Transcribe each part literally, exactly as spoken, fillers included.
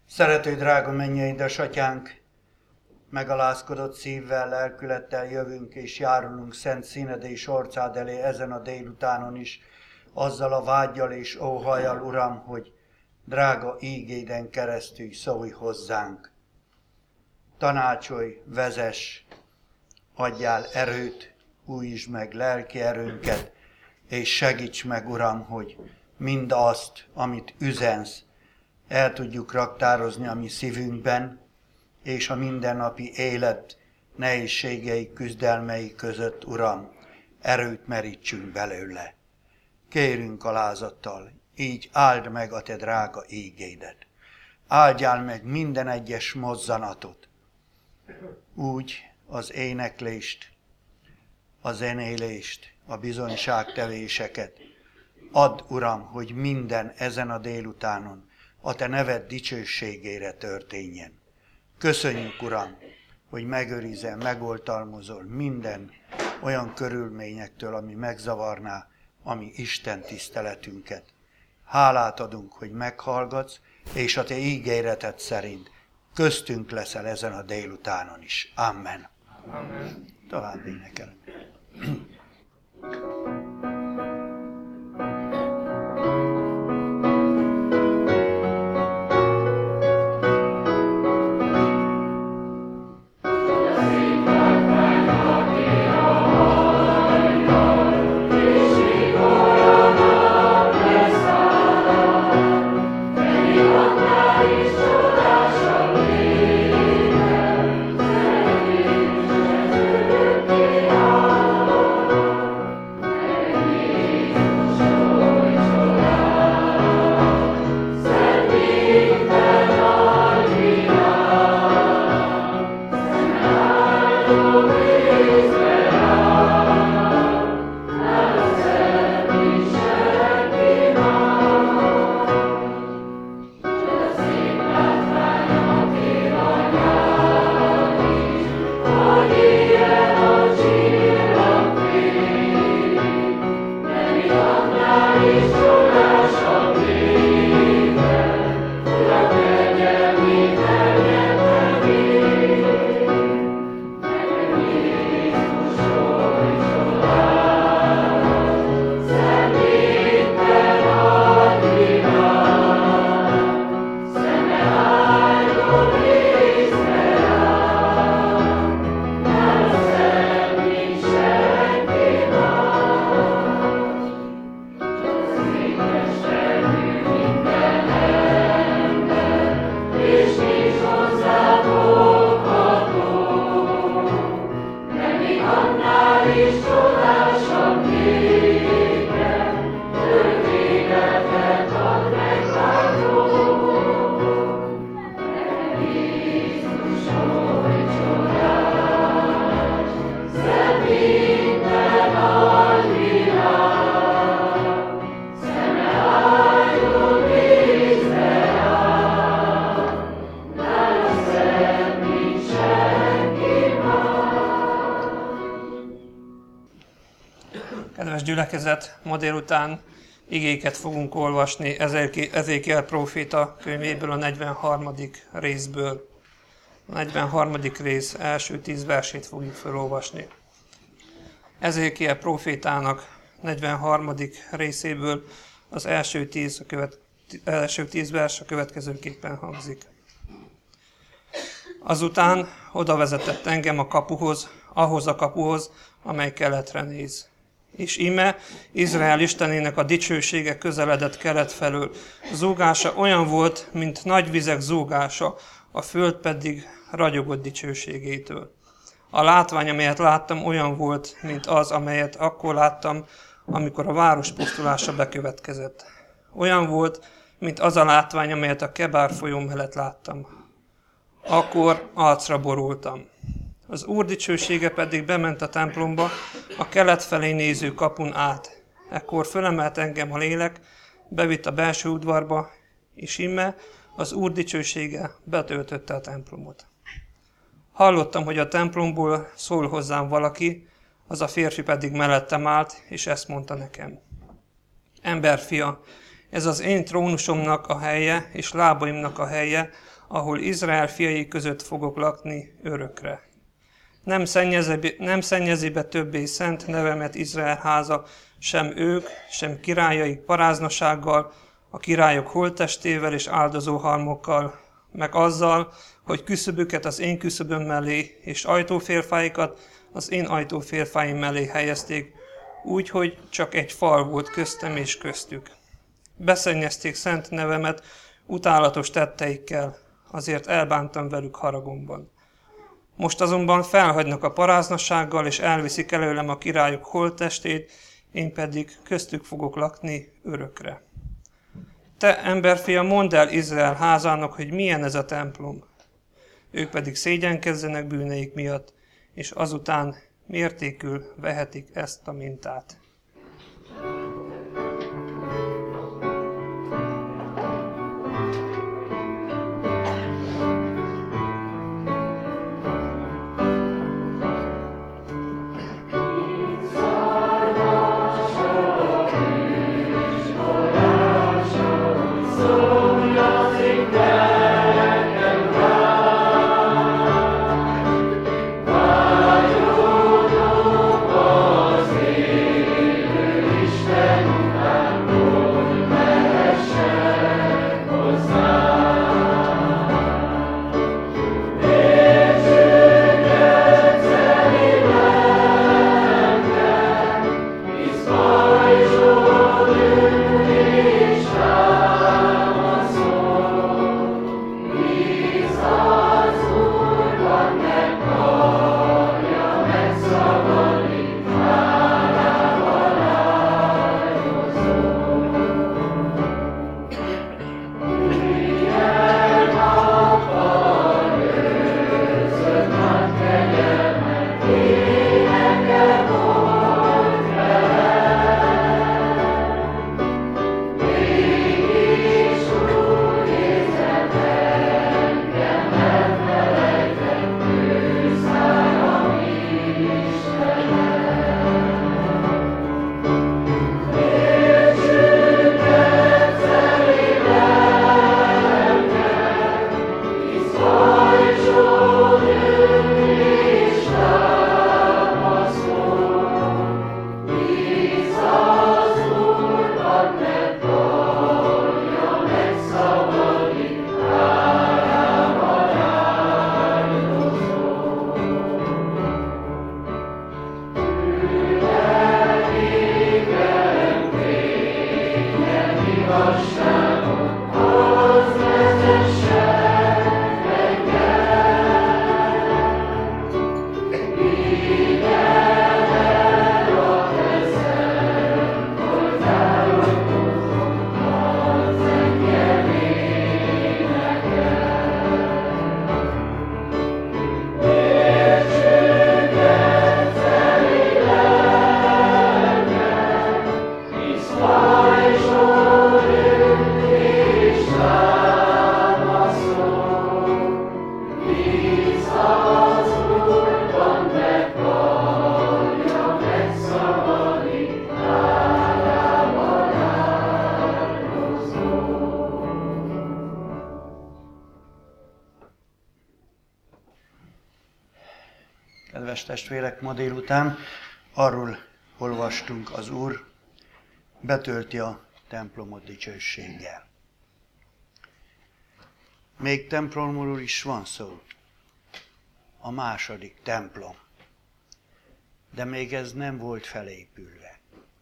Szerető drága mennyei édesatyánk, megalázkodott szívvel, lelkülettel jövünk és járulunk szent színed és orcád elé ezen a délutánon is, azzal a vággyal és óhajjal, Uram, hogy drága ígéden keresztül szólj hozzánk. Tanácsolj, vezess, adjál erőt, újítsd meg lelki erőnket, és segíts meg, Uram, hogy mindazt, amit üzensz, el tudjuk raktározni a mi szívünkben, és a mindennapi élet nehézségei, küzdelmei között, Uram, erőt merítsünk belőle. Kérünk alázattal, így áld meg a te drága ígédet. Áldjál meg minden egyes mozzanatot, úgy az éneklést, a zenélést, a bizonyságtevéseket. Add, Uram, hogy minden ezen a délutánon a te neved dicsőségére történjen. Köszönjük, Uram, hogy megőrizel, megoltalmazol minden olyan körülményektől, ami megzavarná a mi Isten tiszteletünket. Hálát adunk, hogy meghallgatsz, és a te ígéreted szerint köztünk leszel ezen a délutánon is. Amen. Amen. Tovább énekelünk. Kedves gyülekezet, ma délután igéket fogunk olvasni Ezékiel próféta könyvéből, a negyvenharmadik részből. A negyvenharmadik rész első tíz versét fogjuk felolvasni. Ezékiel prófétának negyvenharmadik részéből az első tíz, a követ, első tíz vers a következőképpen hangzik. Azután oda vezetett engem a kapuhoz, ahhoz a kapuhoz, amely keletre néz. És íme Izrael istenének a dicsősége közeledett kelet felől. Zúgása olyan volt, mint nagy vizek zúgása, a föld pedig ragyogott dicsőségétől. A látvány, amelyet láttam, olyan volt, mint az, amelyet akkor láttam, amikor a város pusztulása bekövetkezett. Olyan volt, mint az a látvány, amelyet a Kebár folyó mellett láttam. Akkor arcra borultam. Az Úr dicsősége pedig bement a templomba, a kelet felé néző kapun át. Ekkor fölemelt engem a lélek, bevitt a belső udvarba, és íme az Úr dicsősége betöltötte a templomot. Hallottam, hogy a templomból szól hozzám valaki, az a férfi pedig mellettem állt, és ezt mondta nekem. Emberfia, ez az én trónusomnak a helye, és lábaimnak a helye, ahol Izrael fiai között fogok lakni örökre. Nem szennyezi, nem szennyezi be többé szent nevemet Izrael háza, sem ők, sem királyaik paráznasággal, a királyok holttestével és áldozóhalmokkal, meg azzal, hogy küszöbüket az én küszöböm mellé, és ajtófélfáikat az én ajtófélfáim mellé helyezték, úgy, hogy csak egy fal volt köztem és köztük. Beszennyezték szent nevemet utálatos tetteikkel, azért elbántam velük haragomban. Most azonban felhagynak a paráznasággal, és elviszik előlem a királyok holttestét, én pedig köztük fogok lakni örökre. Te, emberfia, mondd el Izrael házának, hogy milyen ez a templom. Ők pedig szégyenkezzenek bűneik miatt, és azután mértékül vehetik ezt a mintát. Kedves testvérek, ma délután arról olvastunk, az Úr betölti a templomot dicsőséggel. Még templomról is van szó, a második templom, de még ez nem volt felépülve.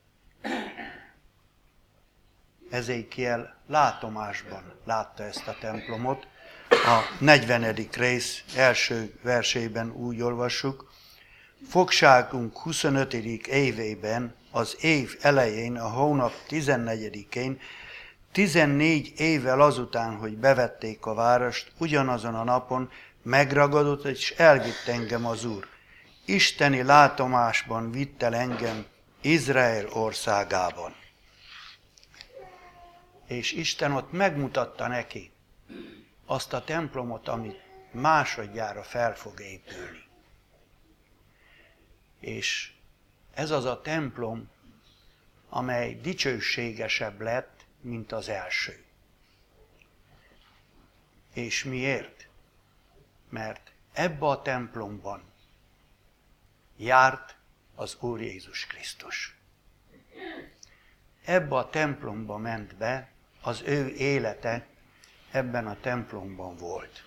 Ezékiel látomásban látta ezt a templomot. A negyvenedik rész első versében úgy olvassuk: fogságunk huszonötödik évében, az év elején, a hónap tizennegyedikén, tizennégy évvel azután, hogy bevették a várost, ugyanazon a napon megragadott és elvitt engem az Úr. Isteni látomásban vitt el engem Izrael országában. És Isten ott megmutatta neki azt a templomot, amit másodjára fel fog épülni. És ez az a templom, amely dicsőségesebb lett, mint az első. És miért? Mert ebbe a templomban járt az Úr Jézus Krisztus. Ebbe a templomba ment be, az ő élete ebben a templomban volt.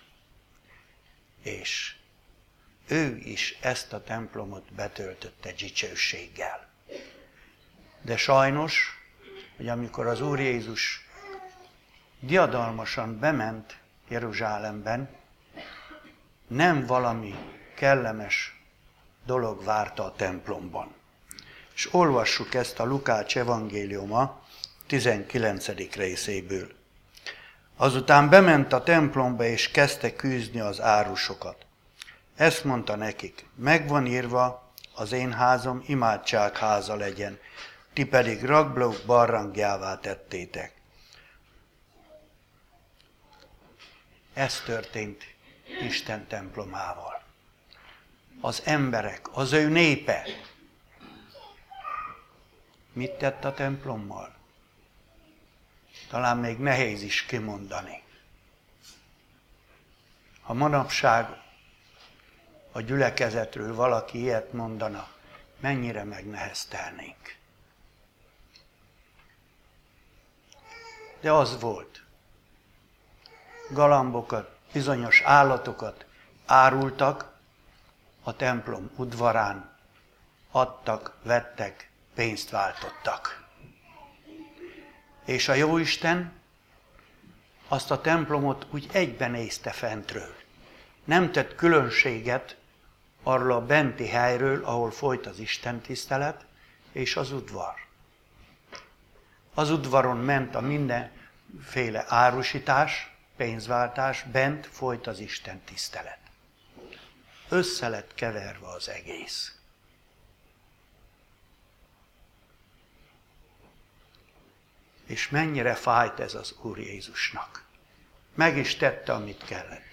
És ő is ezt a templomot betöltötte dicsőséggel. De sajnos, hogy amikor az Úr Jézus diadalmasan bement Jeruzsálemben, nem valami kellemes dolog várta a templomban. És olvassuk ezt a Lukács evangéliuma tizenkilencedik részéből. Azután bement a templomba, és kezdte küzdni az árusokat. Ezt mondta nekik, megvan írva, az én házam imádságháza legyen, ti pedig rablók barlangjává tettétek. Ez történt Isten templomával. Az emberek, az ő népe mit tett a templommal? Talán még nehéz is kimondani. Ha manapság a gyülekezetről valaki ilyet mondana, mennyire megneheztelnénk. De az volt. Galambokat, bizonyos állatokat árultak a templom udvarán, adtak, vettek, pénzt váltottak. És a Jóisten azt a templomot úgy egyben nézte fentről. Nem tett különbséget arról a benti helyről, ahol folyt az Isten tisztelet, és az udvar. Az udvaron ment a mindenféle árusítás, pénzváltás, bent folyt az Isten tisztelet. Össze lett keverve az egész. És mennyire fájt ez az Úr Jézusnak. Meg is tette, amit kellett.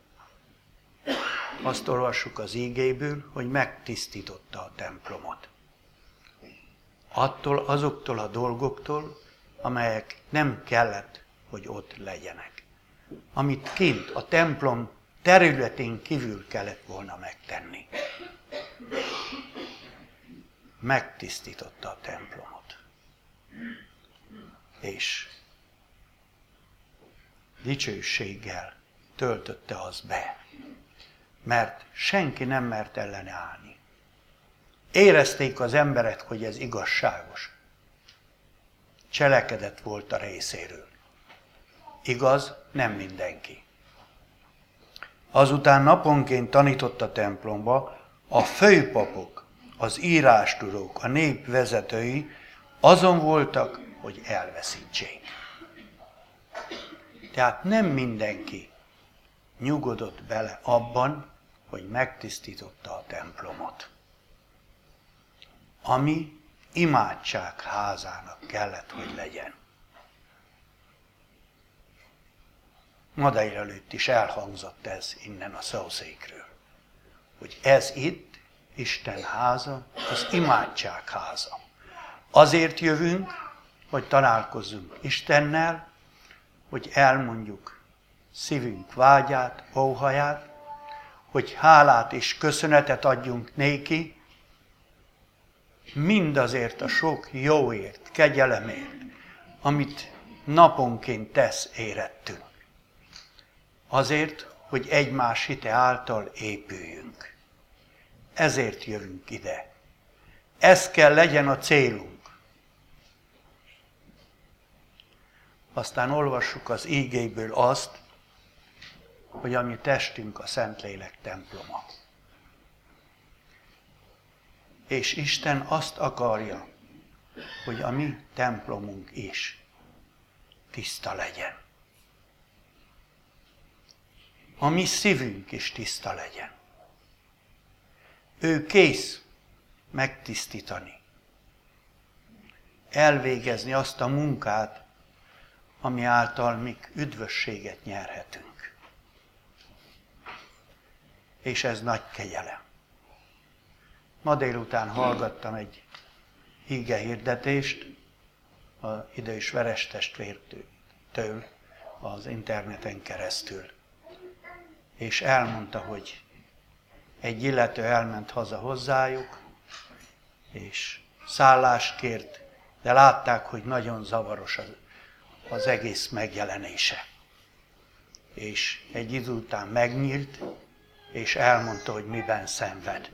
Azt olvassuk az ígéből, hogy megtisztította a templomot. Attól, azoktól a dolgoktól, amelyek nem kellett, hogy ott legyenek. Amit kint, a templom területén kívül kellett volna megtenni. Megtisztította a templomot. És dicsőséggel töltötte az be. Mert senki nem mert ellene állni. Érezték az emberek, hogy ez igazságos. Cselekedet volt a részéről. Igaz, nem mindenki. Azután naponként tanított a templomba, a főpapok, az írástudók, a nép vezetői azon voltak, hogy elveszítsék. Tehát nem mindenki nyugodott bele abban, hogy megtisztította a templomot. Ami imádság házának kellett, hogy legyen. Ma délelőtt is elhangzott ez innen a szószékről, hogy ez itt, Isten háza, az imádság háza. Azért jövünk, hogy találkozzunk Istennel, hogy elmondjuk szívünk vágyát, óhaját, hogy hálát és köszönetet adjunk néki, mindazért a sok jóért, kegyelemért, amit naponként tesz érettünk. Azért, hogy egymás hite által épüljünk. Ezért jövünk ide. Ez kell legyen a célunk. Aztán olvassuk az ígéből azt, hogy a mi testünk a Szentlélek temploma. És Isten azt akarja, hogy a mi templomunk is tiszta legyen. A mi szívünk is tiszta legyen. Ő kész megtisztítani, elvégezni azt a munkát, ami által mi üdvösséget nyerhetünk. És ez nagy kegyelem. Ma délután hallgattam egy ige hirdetést az idős Veres testvértől az interneten keresztül. és elmondta, hogy egy illető elment haza hozzájuk, és szállást kért, de látták, hogy nagyon zavaros az, az egész megjelenése. És egy idő után megnyílt, és elmondta, hogy miben szenved.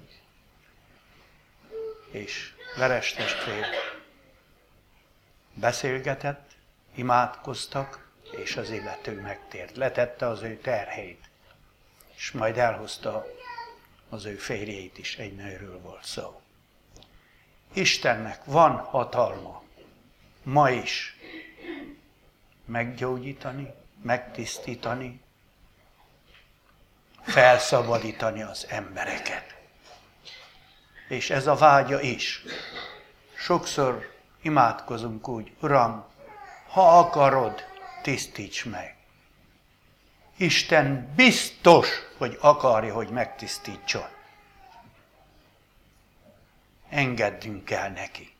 És Veres testvér beszélgetett, imádkoztak, és az illető megtért. Letette az ő terheit, és majd elhozta az ő férjét is, egy nőről volt szó. Istennek van hatalma ma is meggyógyítani, megtisztítani, felszabadítani az embereket. És ez a vágya is. Sokszor imádkozunk úgy, Uram, ha akarod, tisztíts meg. Isten biztos, hogy akarja, hogy megtisztítson. Engedjünk el neki.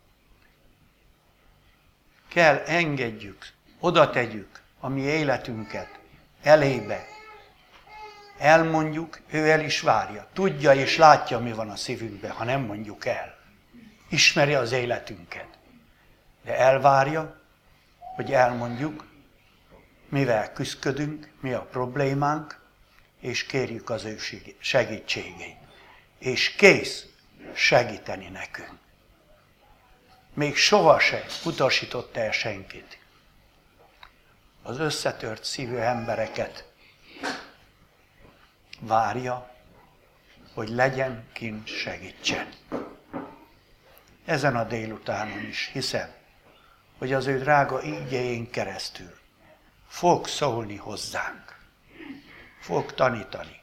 Kell engedjük, oda tegyük a mi életünket elébe. Elmondjuk, ő el is várja. Tudja és látja, mi van a szívünkben, ha nem mondjuk el. Ismeri az életünket. De elvárja, hogy elmondjuk, mivel küszködünk, mi a problémánk, és kérjük az ő segítségét. És kész segíteni nekünk. Még sohasem utasított el senkit. Az összetört szívű embereket várja, hogy legyen kint segítsen. Ezen a délutánon is hiszem, hogy az ő drága ígéjén keresztül fog szólni hozzánk, fog tanítani,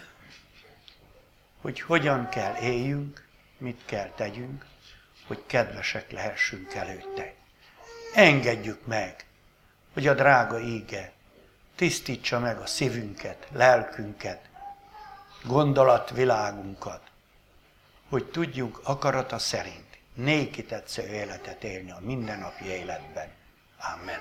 hogy hogyan kell éljünk, mit kell tegyünk, hogy kedvesek lehessünk előtte. Engedjük meg, hogy a drága íge tisztítsa meg a szívünket, lelkünket, gondolatvilágunkat, hogy tudjuk akarata szerint néki tetsző életet élni a mindennapi életben. Amen.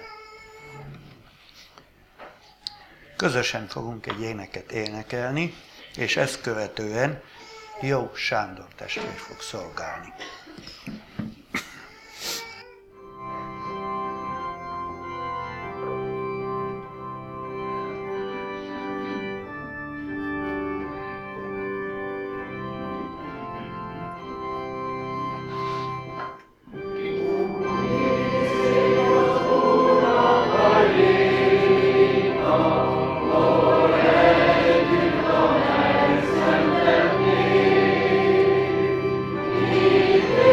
Közösen fogunk egy éneket énekelni, és ezt követően Jó Sándor testvér fog szolgálni. Yeah.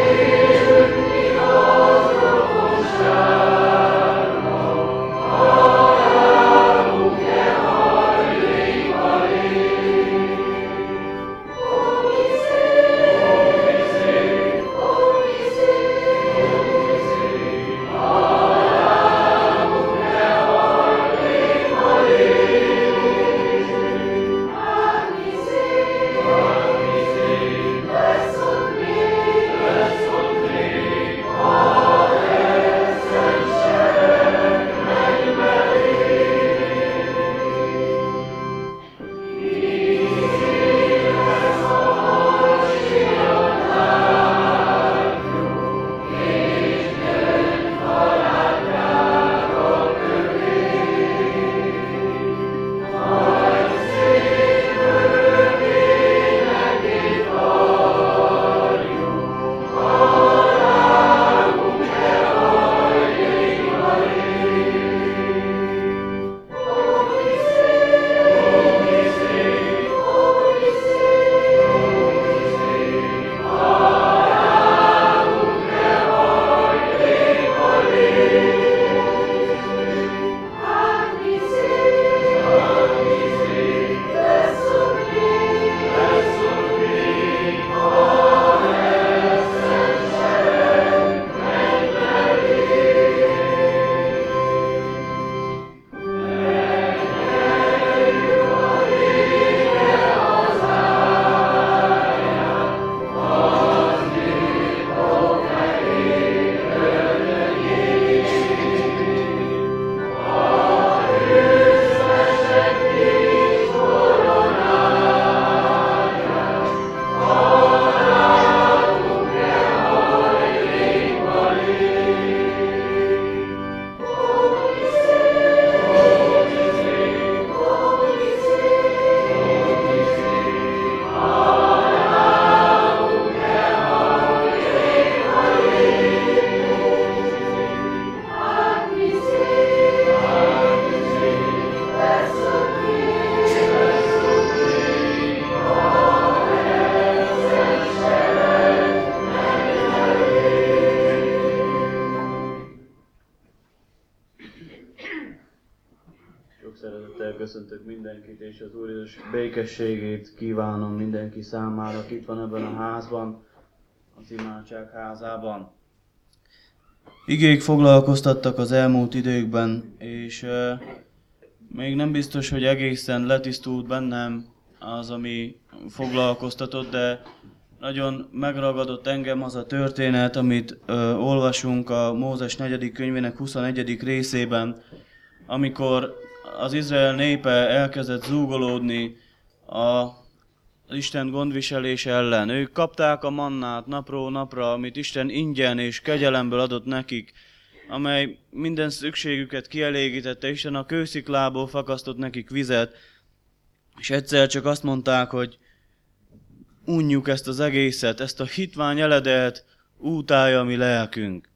köszöntök mindenkit, és az Úr Jézus békességét kívánom mindenki számára, aki itt van ebben a házban, az imádság házában. Igék foglalkoztattak az elmúlt időkben, és uh, még nem biztos, hogy egészen letisztult bennem az, ami foglalkoztatott, de nagyon megragadott engem az a történet, amit uh, olvasunk a Mózes negyedik könyvének huszonegyedik részében, amikor az Izrael népe elkezdett zúgolódni a Isten gondviselése ellen. Ők kapták a mannát napról napra, amit Isten ingyen és kegyelemből adott nekik, amely minden szükségüket kielégítette. Isten a kősziklából fakasztott nekik vizet, és egyszer csak azt mondták, hogy unjuk ezt az egészet, ezt a hitvány eledelt útálja a mi lelkünk.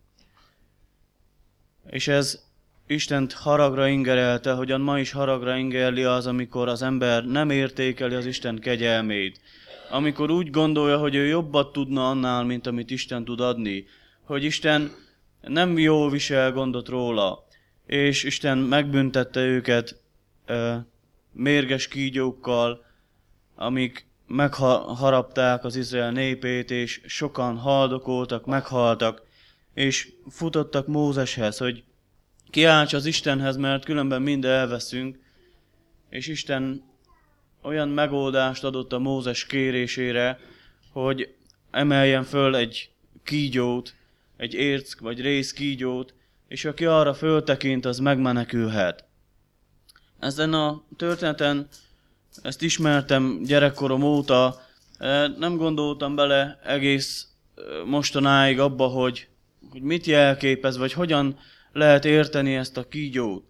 És ez Istent haragra ingerelte, hogyan ma is haragra ingerli az, amikor az ember nem értékeli az Isten kegyelmét. Amikor úgy gondolja, hogy ő jobbat tudna annál, mint amit Isten tud adni. Hogy Isten nem jól visel gondot róla. És Isten megbüntette őket e, mérges kígyókkal, amik megharapták az Izrael népét, és sokan haldokoltak, meghaltak, és futottak Mózeshez, hogy kiálts az Istenhez, mert különben mind elveszünk, és Isten olyan megoldást adott a Mózes kérésére, hogy emeljen föl egy kígyót, egy érc vagy rész kígyót, és aki arra föltekint, az megmenekülhet. Ezen a történeten, ezt ismertem gyerekkorom óta, nem gondoltam bele egész mostanáig abba, hogy, hogy mit jelképez, vagy hogyan lehet érteni ezt a kígyót.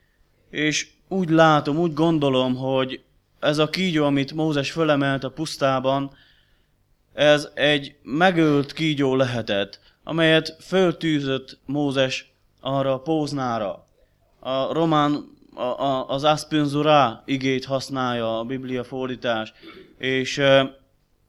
És úgy látom, úgy gondolom, hogy ez a kígyó, amit Mózes fölemelt a pusztában, ez egy megölt kígyó lehetett, amelyet föltűzött Mózes arra a póznára. A román, a, a, az aspenzura igét használja a Biblia fordítás, és e,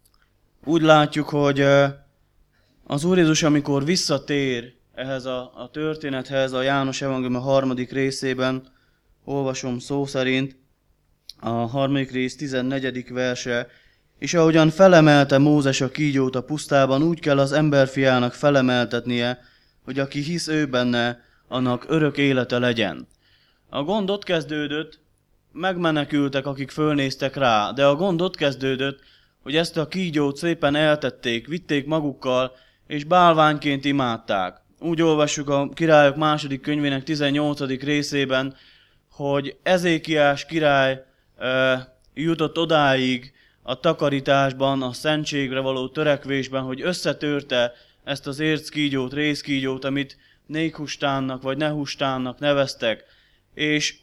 úgy látjuk, hogy e, az Úr Jézus, amikor visszatér ehhez a, a történethez, a János evangélium a harmadik részében, olvasom szó szerint, a harmadik rész tizennegyedik verse, és ahogyan felemelte Mózes a kígyót a pusztában, úgy kell az emberfiának felemeltetnie, hogy aki hisz ő benne, annak örök élete legyen. A gond ott kezdődött, megmenekültek, akik fölnéztek rá, de a gond ott kezdődött, hogy ezt a kígyót szépen eltették, vitték magukkal, és bálványként imádták. Úgy olvassuk a Királyok második könyvének tizennyolcadik részében, hogy Ezékiás király e, jutott odáig a takarításban, a szentségre való törekvésben, hogy összetörte ezt az érckígyót, rézkígyót, amit Nékhustánnak vagy Nehustánnak neveztek, és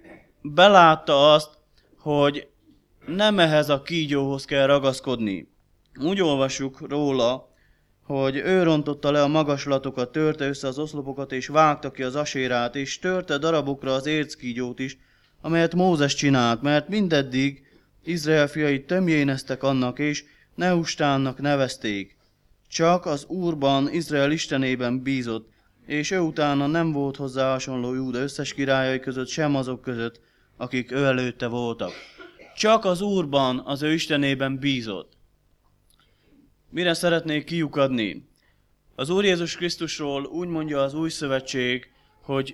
belátta azt, hogy nem ehhez a kígyóhoz kell ragaszkodni. Úgy olvassuk róla, hogy ő rontotta le a magaslatokat, törte össze az oszlopokat, és vágta ki az asérát, és törte darabokra az érckígyót is, amelyet Mózes csinált, mert mindeddig Izrael fiai tömjéneztek annak, és Nehustánnak nevezték. Csak az Úrban, Izrael istenében bízott, és ő utána nem volt hozzá hasonló Júda összes királyai között, sem azok között, akik ő előtte voltak. Csak az Úrban, az ő istenében bízott. Mire szeretnék kiukadni? Az Úr Jézus Krisztusról úgy mondja az Új Szövetség, hogy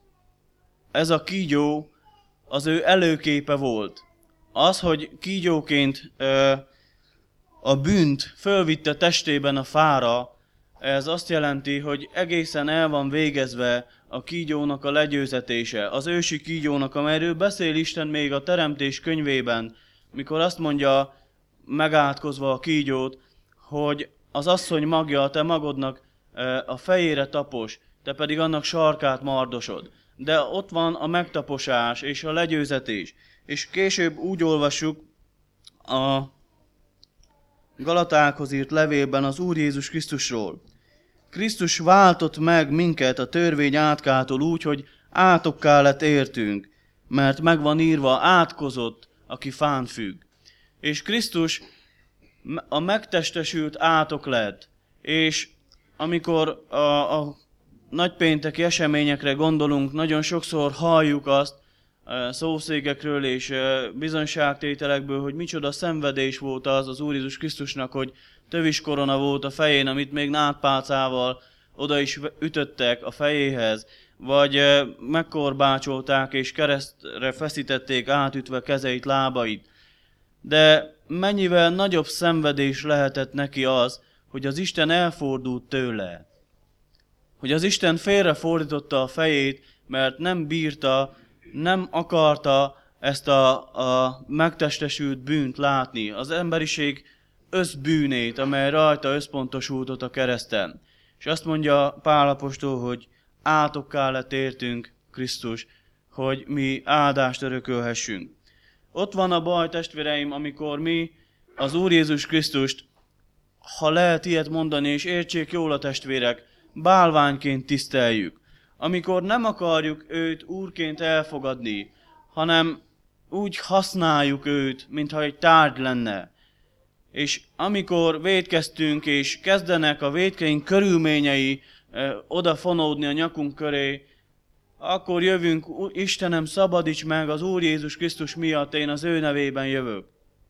ez a kígyó az ő előképe volt. Az, hogy kígyóként ö, a bűnt fölvitte testében a fára, ez azt jelenti, hogy egészen el van végezve a kígyónak a legyőzetése. Az ősi kígyónak, amelyről beszél Isten még a Teremtés könyvében, mikor azt mondja, megátkozva a kígyót, hogy az asszony magja a te magodnak a fejére tapos, te pedig annak sarkát mardosod. De ott van a megtaposás és a legyőzetés. És később úgy olvassuk a Galatákhoz írt levélben az Úr Jézus Krisztusról. Krisztus váltott meg minket a törvény átkától úgy, hogy átokká lett értünk, mert meg van írva, átkozott, aki fán függ. És Krisztus a megtestesült átok lett, és amikor a, a nagypénteki eseményekre gondolunk, nagyon sokszor halljuk azt szószékekről és bizonyságtételekből, hogy micsoda szenvedés volt az az Úr Jézus Krisztusnak, hogy tövis korona volt a fején, amit még nádpálcával oda is ütöttek a fejéhez, vagy megkorbácsolták és keresztre feszítették átütve kezeit, lábait. De mennyivel nagyobb szenvedés lehetett neki az, hogy az Isten elfordult tőle. Hogy az Isten félrefordította a fejét, mert nem bírta, nem akarta ezt a, a megtestesült bűnt látni, az emberiség összbűnét, amely rajta összpontosult a kereszten. És azt mondja Pál apostol, hogy átokká lett értünk Krisztus, hogy mi áldást örökölhessünk. Ott van a baj, testvéreim, amikor mi az Úr Jézus Krisztust, ha lehet ilyet mondani, és értsék jól a testvérek, bálványként tiszteljük. Amikor nem akarjuk őt úrként elfogadni, hanem úgy használjuk őt, mintha egy tárgy lenne. És amikor vétkeztünk, és kezdenek a vétkeink körülményei eh, odafonódni a nyakunk köré, akkor jövünk, Istenem, szabadíts meg az Úr Jézus Krisztus miatt, én az ő nevében jövök.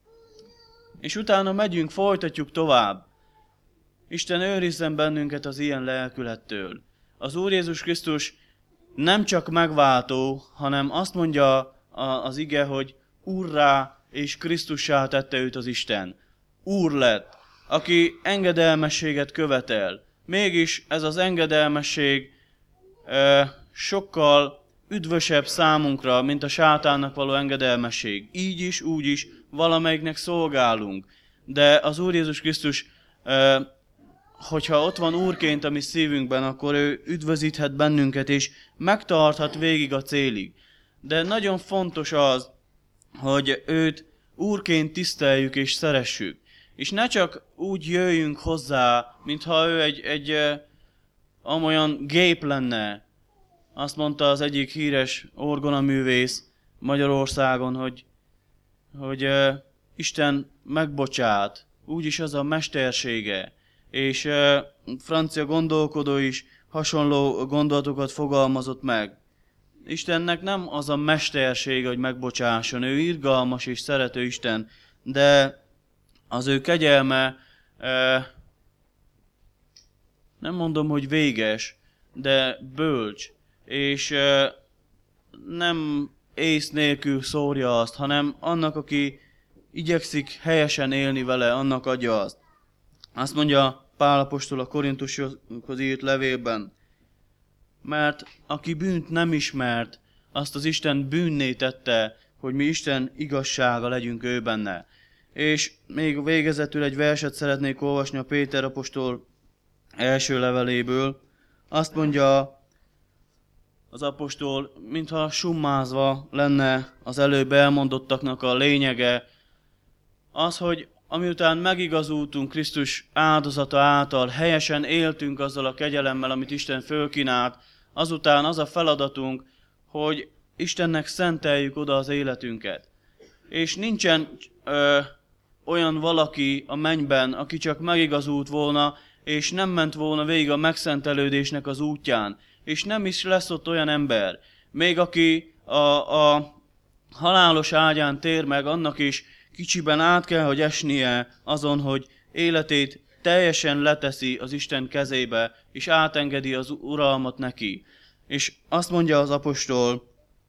És utána megyünk, folytatjuk tovább. Isten őrizzen bennünket az ilyen lelkülettől. Az Úr Jézus Krisztus nem csak megváltó, hanem azt mondja az ige, hogy Úrrá és Krisztussá tette őt az Isten. Úr lett, aki engedelmességet követel. Mégis ez az engedelmesség e, sokkal üdvösebb számunkra, mint a sátánnak való engedelmesség. Így is, úgy is valamelyiknek szolgálunk. De az Úr Jézus Krisztus, e, hogyha ott van Úrként a mi szívünkben, akkor ő üdvözíthet bennünket, és megtarthat végig a célig. De nagyon fontos az, hogy őt Úrként tiszteljük és szeressük. És ne csak úgy jöjjünk hozzá, mintha ő egy, egy amolyan gép lenne. Azt mondta az egyik híres orgonaművész Magyarországon, hogy, hogy uh, Isten megbocsát, úgyis az a mestersége. És uh, francia gondolkodó is hasonló gondolatokat fogalmazott meg. Istennek nem az a mestersége, hogy megbocsásson, ő irgalmas és szerető Isten, de az ő kegyelme uh, nem mondom, hogy véges, de bölcs, és uh, nem ész nélkül szórja azt, hanem annak, aki igyekszik helyesen élni vele, annak adja azt. Azt mondja Pál apostol a Korintusokhoz írt levélben, mert aki bűnt nem ismert, azt az Isten bűnné tette, hogy mi Isten igazsága legyünk ő benne. És még végezetül egy verset szeretnék olvasni a Péter apostol első leveléből. Azt mondja az apostol, mintha summázva lenne az előbb elmondottaknak a lényege, az, hogy amiután megigazultunk Krisztus áldozata által, helyesen éltünk azzal a kegyelemmel, amit Isten fölkínált, azután az a feladatunk, hogy Istennek szenteljük oda az életünket. És nincsen ö, olyan valaki a mennyben, aki csak megigazult volna, és nem ment volna végig a megszentelődésnek az útján. És nem is lesz ott olyan ember. Még aki a, a halálos ágyán tér meg, annak is kicsiben át kell, hogy esnie azon, hogy életét teljesen leteszi az Isten kezébe, és átengedi az uralmat neki. És azt mondja az apostol,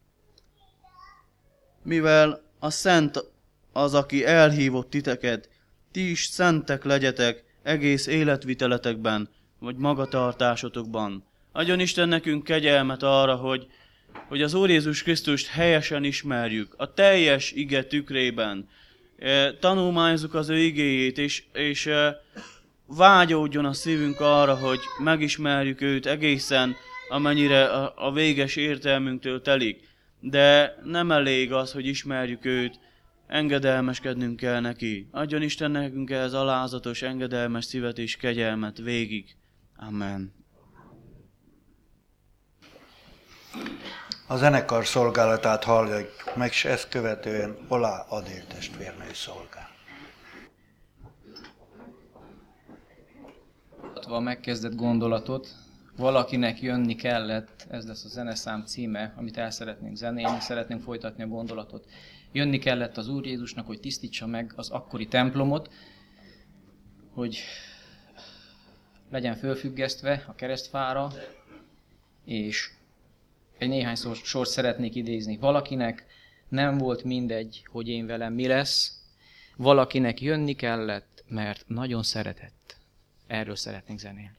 mivel a szent az, aki elhívott titeket, ti is szentek legyetek egész életviteletekben, vagy magatartásotokban. Adjon Isten nekünk kegyelmet arra, hogy, hogy az Úr Jézus Krisztust helyesen ismerjük, a teljes ige tükrében. Tanulmányozzuk az ő igéjét, és, és vágyódjon a szívünk arra, hogy megismerjük őt egészen, amennyire a, a véges értelmünktől telik. De nem elég az, hogy ismerjük őt, engedelmeskednünk kell neki. Adjon Isten nekünk ehhez alázatos, engedelmes szívet és kegyelmet végig. Amen. A zenekar szolgálatát halljuk meg, és ezt követően Olá Adél testvérnő szolgál. A megkezdett gondolatot, valakinek jönni kellett, ez lesz a zeneszám címe, amit el szeretnénk zenélni, szeretnénk folytatni a gondolatot. Jönni kellett az Úr Jézusnak, hogy tisztítsa meg az akkori templomot, hogy legyen fölfüggesztve a keresztfára, és egy néhány sort szeretnék idézni. Valakinek nem volt mindegy, hogy én velem mi lesz, valakinek jönni kellett, mert nagyon szeretett. Erről szeretnénk zenélni.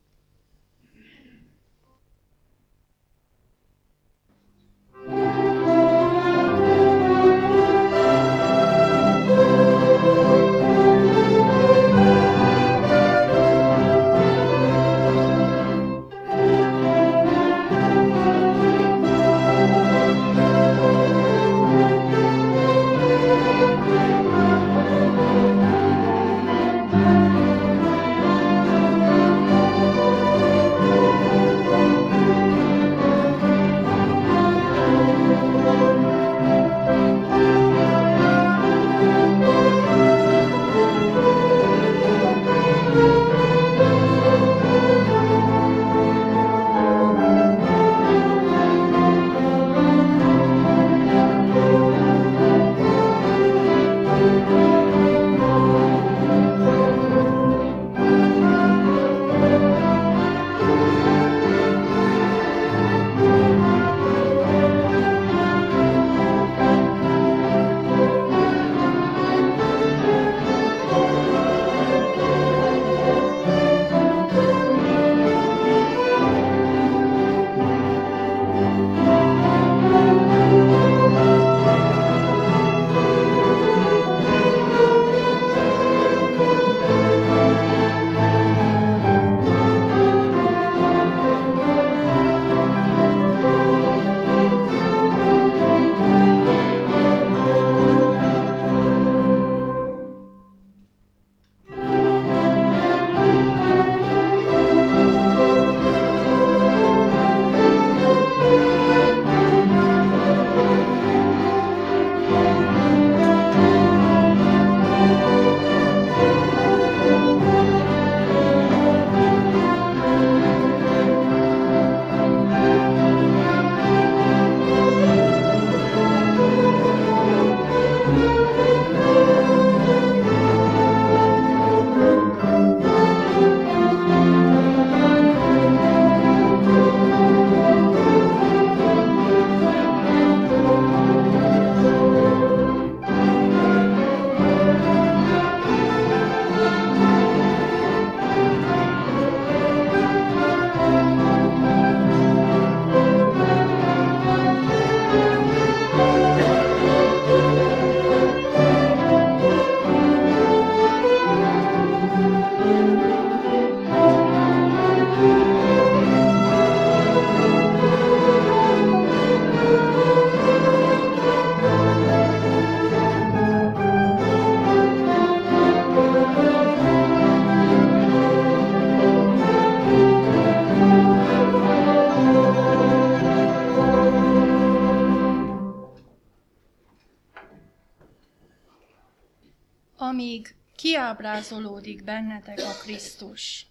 amíg kiábrázolódik bennetek a Krisztus.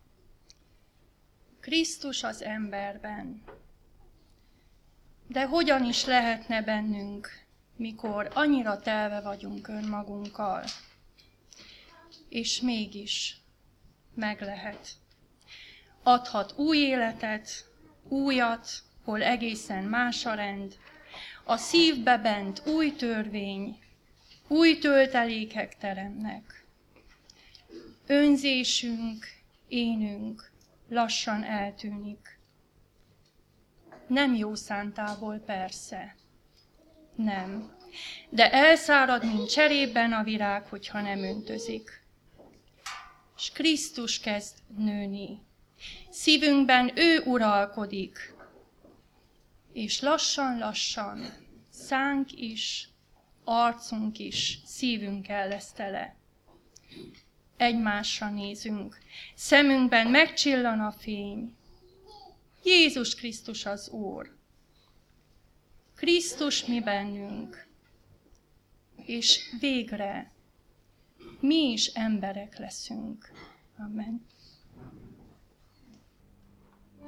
Krisztus az emberben. De hogyan is lehetne bennünk, mikor annyira telve vagyunk önmagunkkal? És mégis meg lehet. Adhat új életet, újat, hol egészen más a rend, a szívbe bent új törvény, új töltelékek teremnek. Önzésünk, énünk lassan eltűnik. Nem jó szántából persze, nem, de elszárad, mint cserében a virág, hogyha nem öntözik. S Krisztus kezd nőni, szívünkben ő uralkodik, és lassan-lassan szánk is, arcunk is szívünkkel lesz tele. Egymásra nézünk, szemünkben megcsillan a fény. Jézus Krisztus az Úr. Krisztus mi bennünk. És végre mi is emberek leszünk. Amen.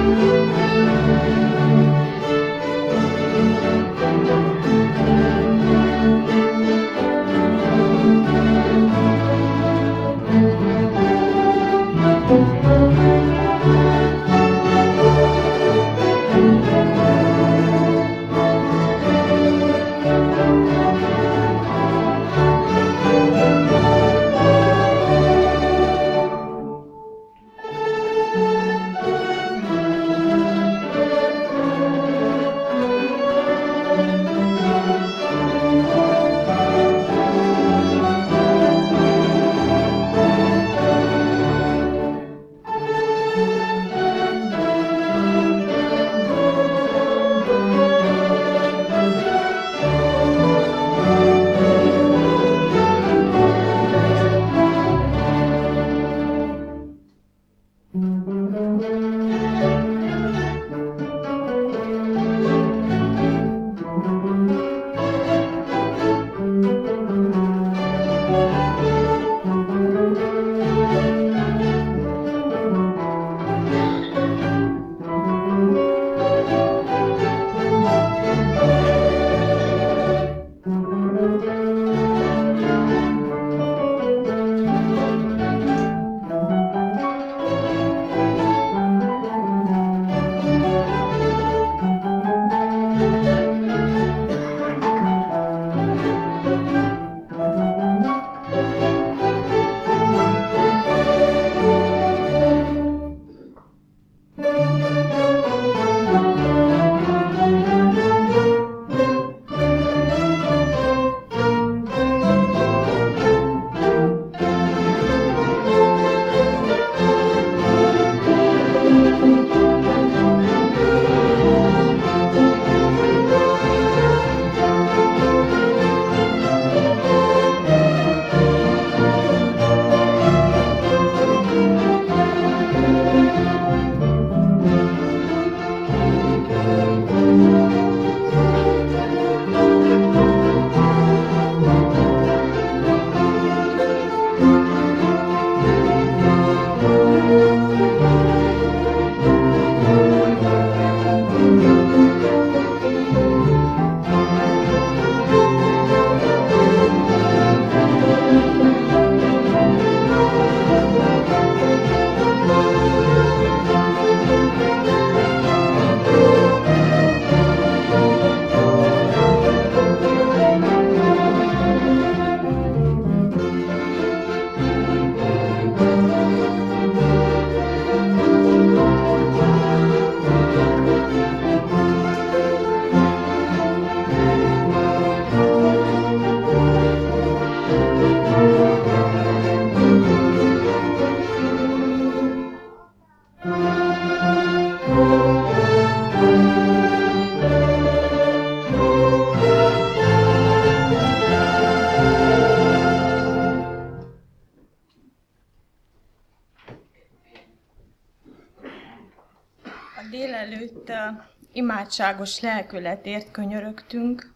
Délelőtt uh, imádságos lelkületért könyörögtünk.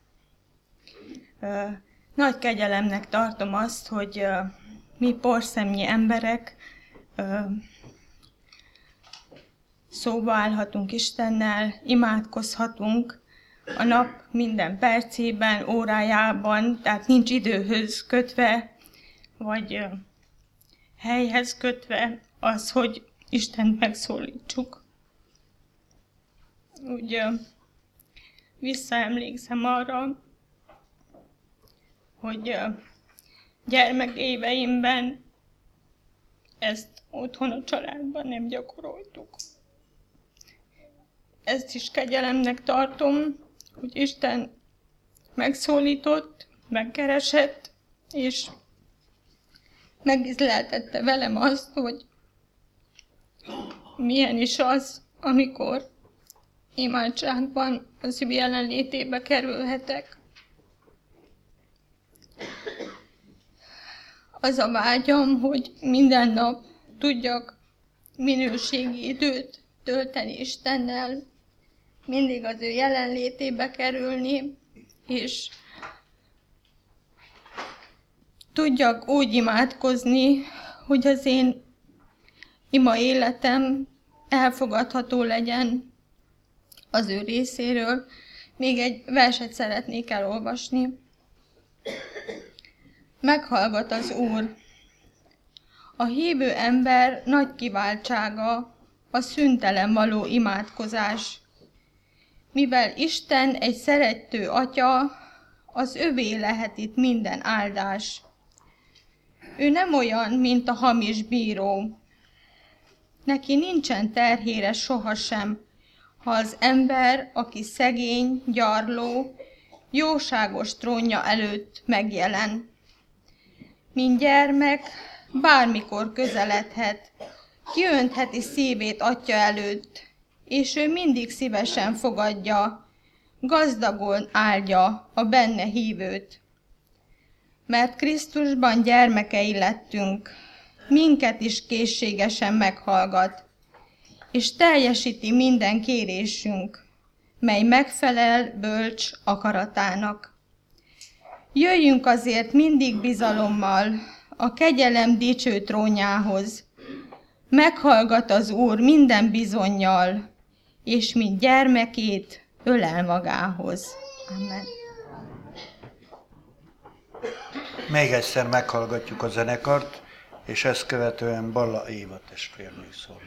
Uh, nagy kegyelemnek tartom azt, hogy uh, mi porszemnyi emberek uh, szóba állhatunk Istennel, imádkozhatunk a nap minden percében, órájában, tehát nincs időhöz kötve, vagy uh, helyhez kötve az, hogy Istent megszólítsuk. Úgy uh, visszaemlékszem arra, hogy uh, gyermekéveimben ezt otthon a családban nem gyakoroltuk. Ezt is kegyelemnek tartom, hogy Isten megszólított, megkeresett, és megizleltette velem azt, hogy milyen is az, amikor imádságban az ő jelenlétébe kerülhetek. Az a vágyam, hogy minden nap tudjak minőségi időt tölteni Istennel, mindig az ő jelenlétébe kerülni, és tudjak úgy imádkozni, hogy az én ima életem elfogadható legyen az ő részéről. Még egy verset szeretnék elolvasni. Meghallgat az Úr. A hívő ember nagy kiváltsága, a szüntelen való imádkozás. Mivel Isten egy szerető atya, az övé lehet itt minden áldás. Ő nem olyan, mint a hamis bíró. Neki nincsen terhére sohasem, ha az ember, aki szegény, gyarló, jóságos trónja előtt megjelen. Mint gyermek, bármikor közeledhet, kiöntheti szívét atya előtt, és ő mindig szívesen fogadja, gazdagon áldja a benne hívőt. Mert Krisztusban gyermekei lettünk, minket is készségesen meghallgat, és teljesíti minden kérésünk, mely megfelel bölcs akaratának. Jöjjünk azért mindig bizalommal a kegyelem dicső trónjához. Meghallgat az Úr minden bizonnyal, és mint gyermekét ölel magához. Amen. Még egyszer meghallgatjuk a zenekart, és ezt követően Balla Éva testvérnő szól.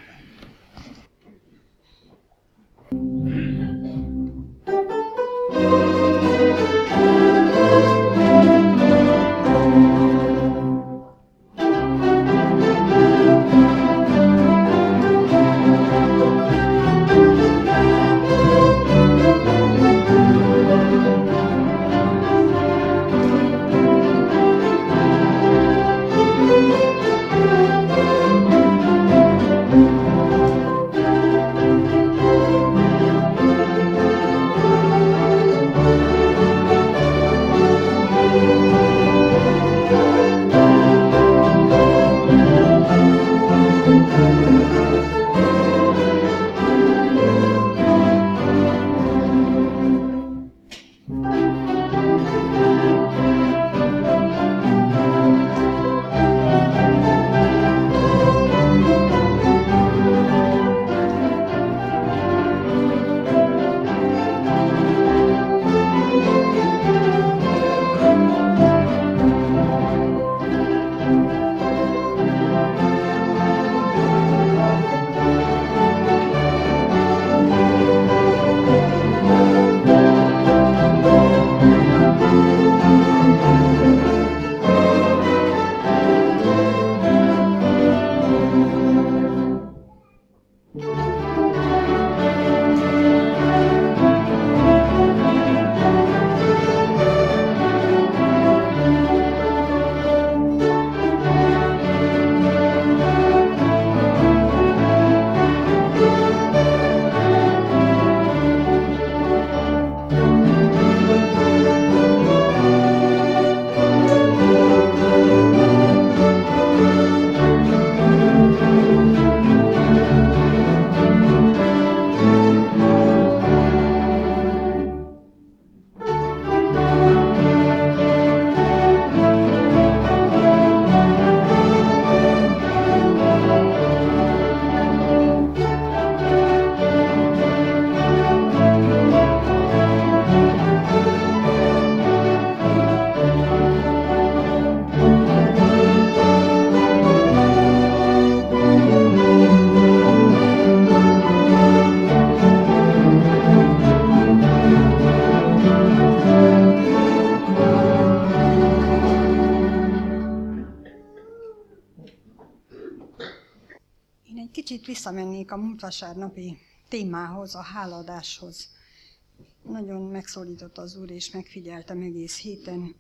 Visszamennék a múlt vasárnapi témához, a hálaadáshoz. Nagyon megszólított az Úr, és megfigyeltem egész héten.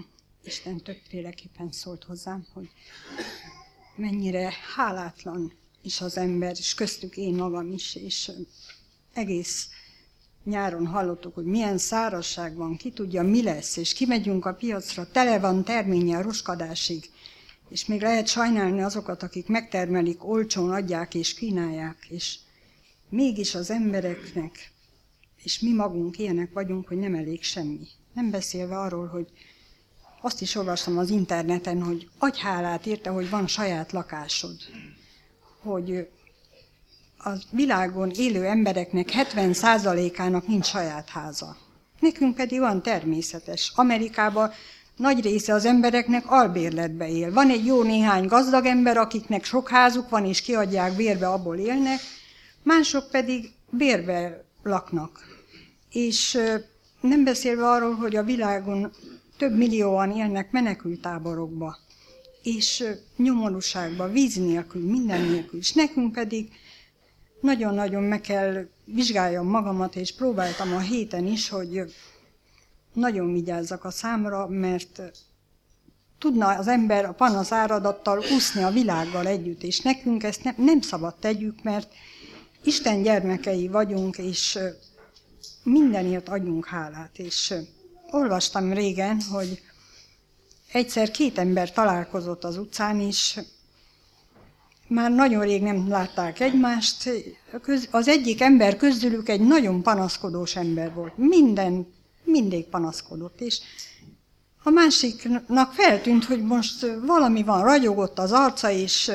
Isten többféleképpen szólt hozzám, hogy mennyire hálátlan is az ember, és köztük én magam is, és egész nyáron hallottuk, hogy milyen szárazság van, ki tudja, mi lesz, és kimegyünk a piacra, tele van terménye a roskadásig, és még lehet sajnálni azokat, akik megtermelik, olcsón adják és kínálják, és mégis az embereknek, és mi magunk ilyenek vagyunk, hogy nem elég semmi. Nem beszélve arról, hogy azt is olvastam az interneten, hogy adj hálát érte, hogy van saját lakásod. Hogy a világon élő embereknek hetven százalékának nincs saját háza. Nekünk pedig van természetes. Amerikában nagy része az embereknek albérletbe él. Van egy jó néhány gazdag ember, akiknek sok házuk van, és kiadják bérbe, abból élnek, mások pedig bérbe laknak. És nem beszélve arról, hogy a világon több millióan élnek menekülttáborokba, és nyomorúságba, víz nélkül, minden nélkül. És nekünk pedig nagyon-nagyon meg kell vizsgáljam magamat, és próbáltam a héten is, hogy nagyon vigyázzak a számra, mert tudna az ember a panasz áradattal úszni a világgal együtt, és nekünk ezt ne, nem szabad tegyük, mert Isten gyermekei vagyunk, és mindenért adjunk hálát. És olvastam régen, hogy egyszer két ember találkozott az utcán, és már nagyon rég nem látták egymást. Az egyik ember közülük egy nagyon panaszkodós ember volt. Minden, mindig panaszkodott. És a másiknak feltűnt, hogy most valami van, ragyogott az arca, és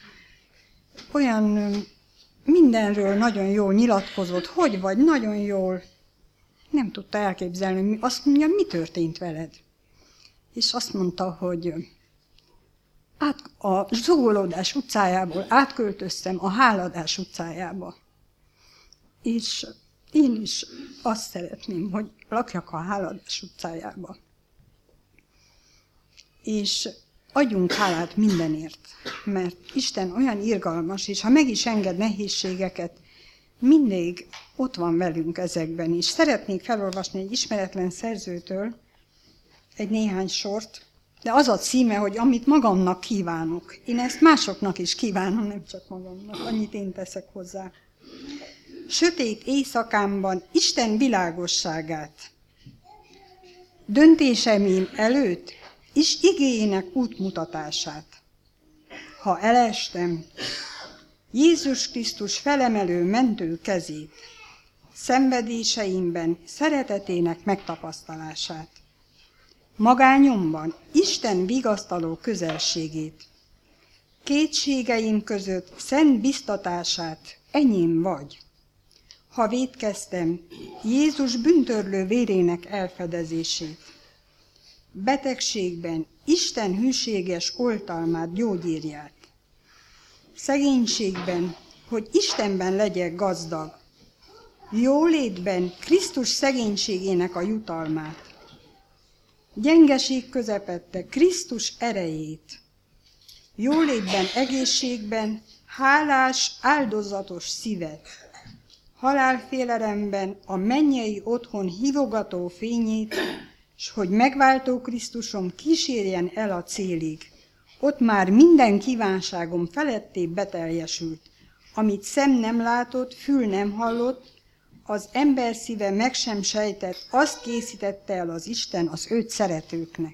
olyan mindenről nagyon jól nyilatkozott, hogy vagy, nagyon jól. Nem tudta elképzelni, azt mondja, mi történt veled? És azt mondta, hogy át, a zsugolódás utcájából átköltöztem a háladás utcájába. És én is azt szeretném, hogy lakjak a háladás utcájába. És adjunk hálát mindenért, mert Isten olyan irgalmas, és ha meg is enged nehézségeket, mindig ott van velünk ezekben is. Szeretnék felolvasni egy ismeretlen szerzőtől egy néhány sort, de az a címe, hogy amit magamnak kívánok. Én ezt másoknak is kívánom, nem csak magamnak, annyit én teszek hozzá. Sötét éjszakámban Isten világosságát, döntéseim előtt és igéjének útmutatását. Ha elestem, Jézus Krisztus felemelő mentő kezét, szenvedéseimben szeretetének megtapasztalását, magányomban Isten vigasztaló közelségét, kétségeim között szent biztatását, enyém vagy. Ha vétkeztem, Jézus bűntörlő vérének elfedezését, betegségben Isten hűséges oltalmát, gyógyírját, szegénységben, hogy Istenben legyek gazdag, jólétben Krisztus szegénységének a jutalmát, gyengeség közepette Krisztus erejét, jólétben, egészségben hálás, áldozatos szívet, halálfélelemben a mennyei otthon hívogató fényét, s hogy megváltó Krisztusom kísérjen el a célig. Ott már minden kívánságom feletté beteljesült, amit szem nem látott, fül nem hallott, az ember szíve meg sem sejtett, azt készítette el az Isten az őt szeretőknek.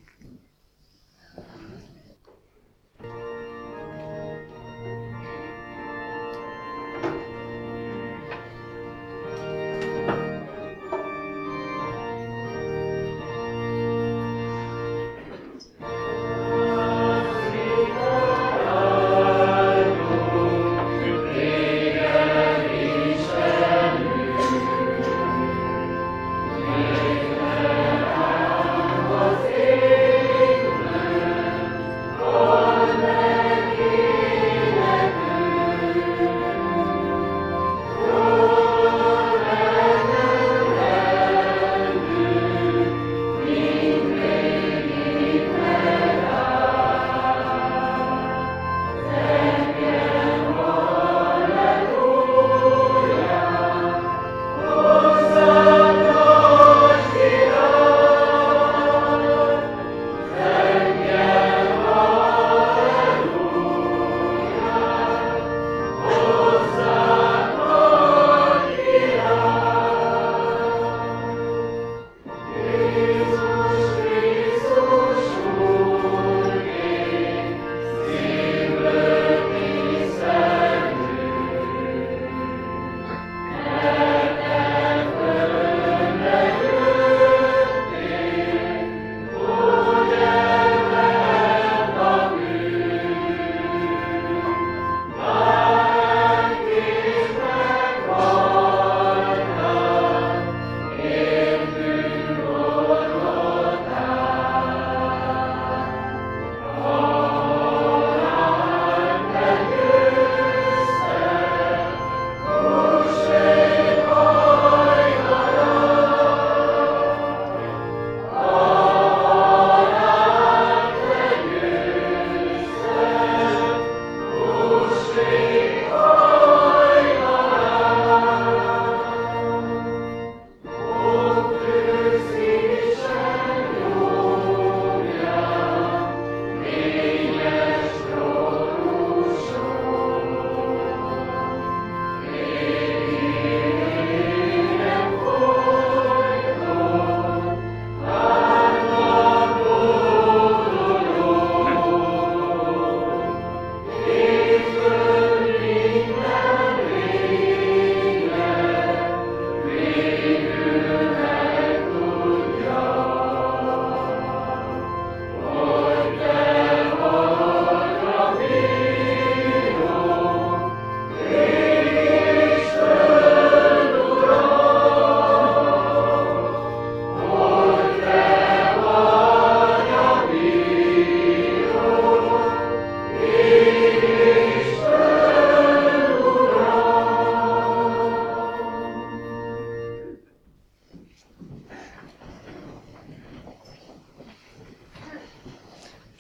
Amen.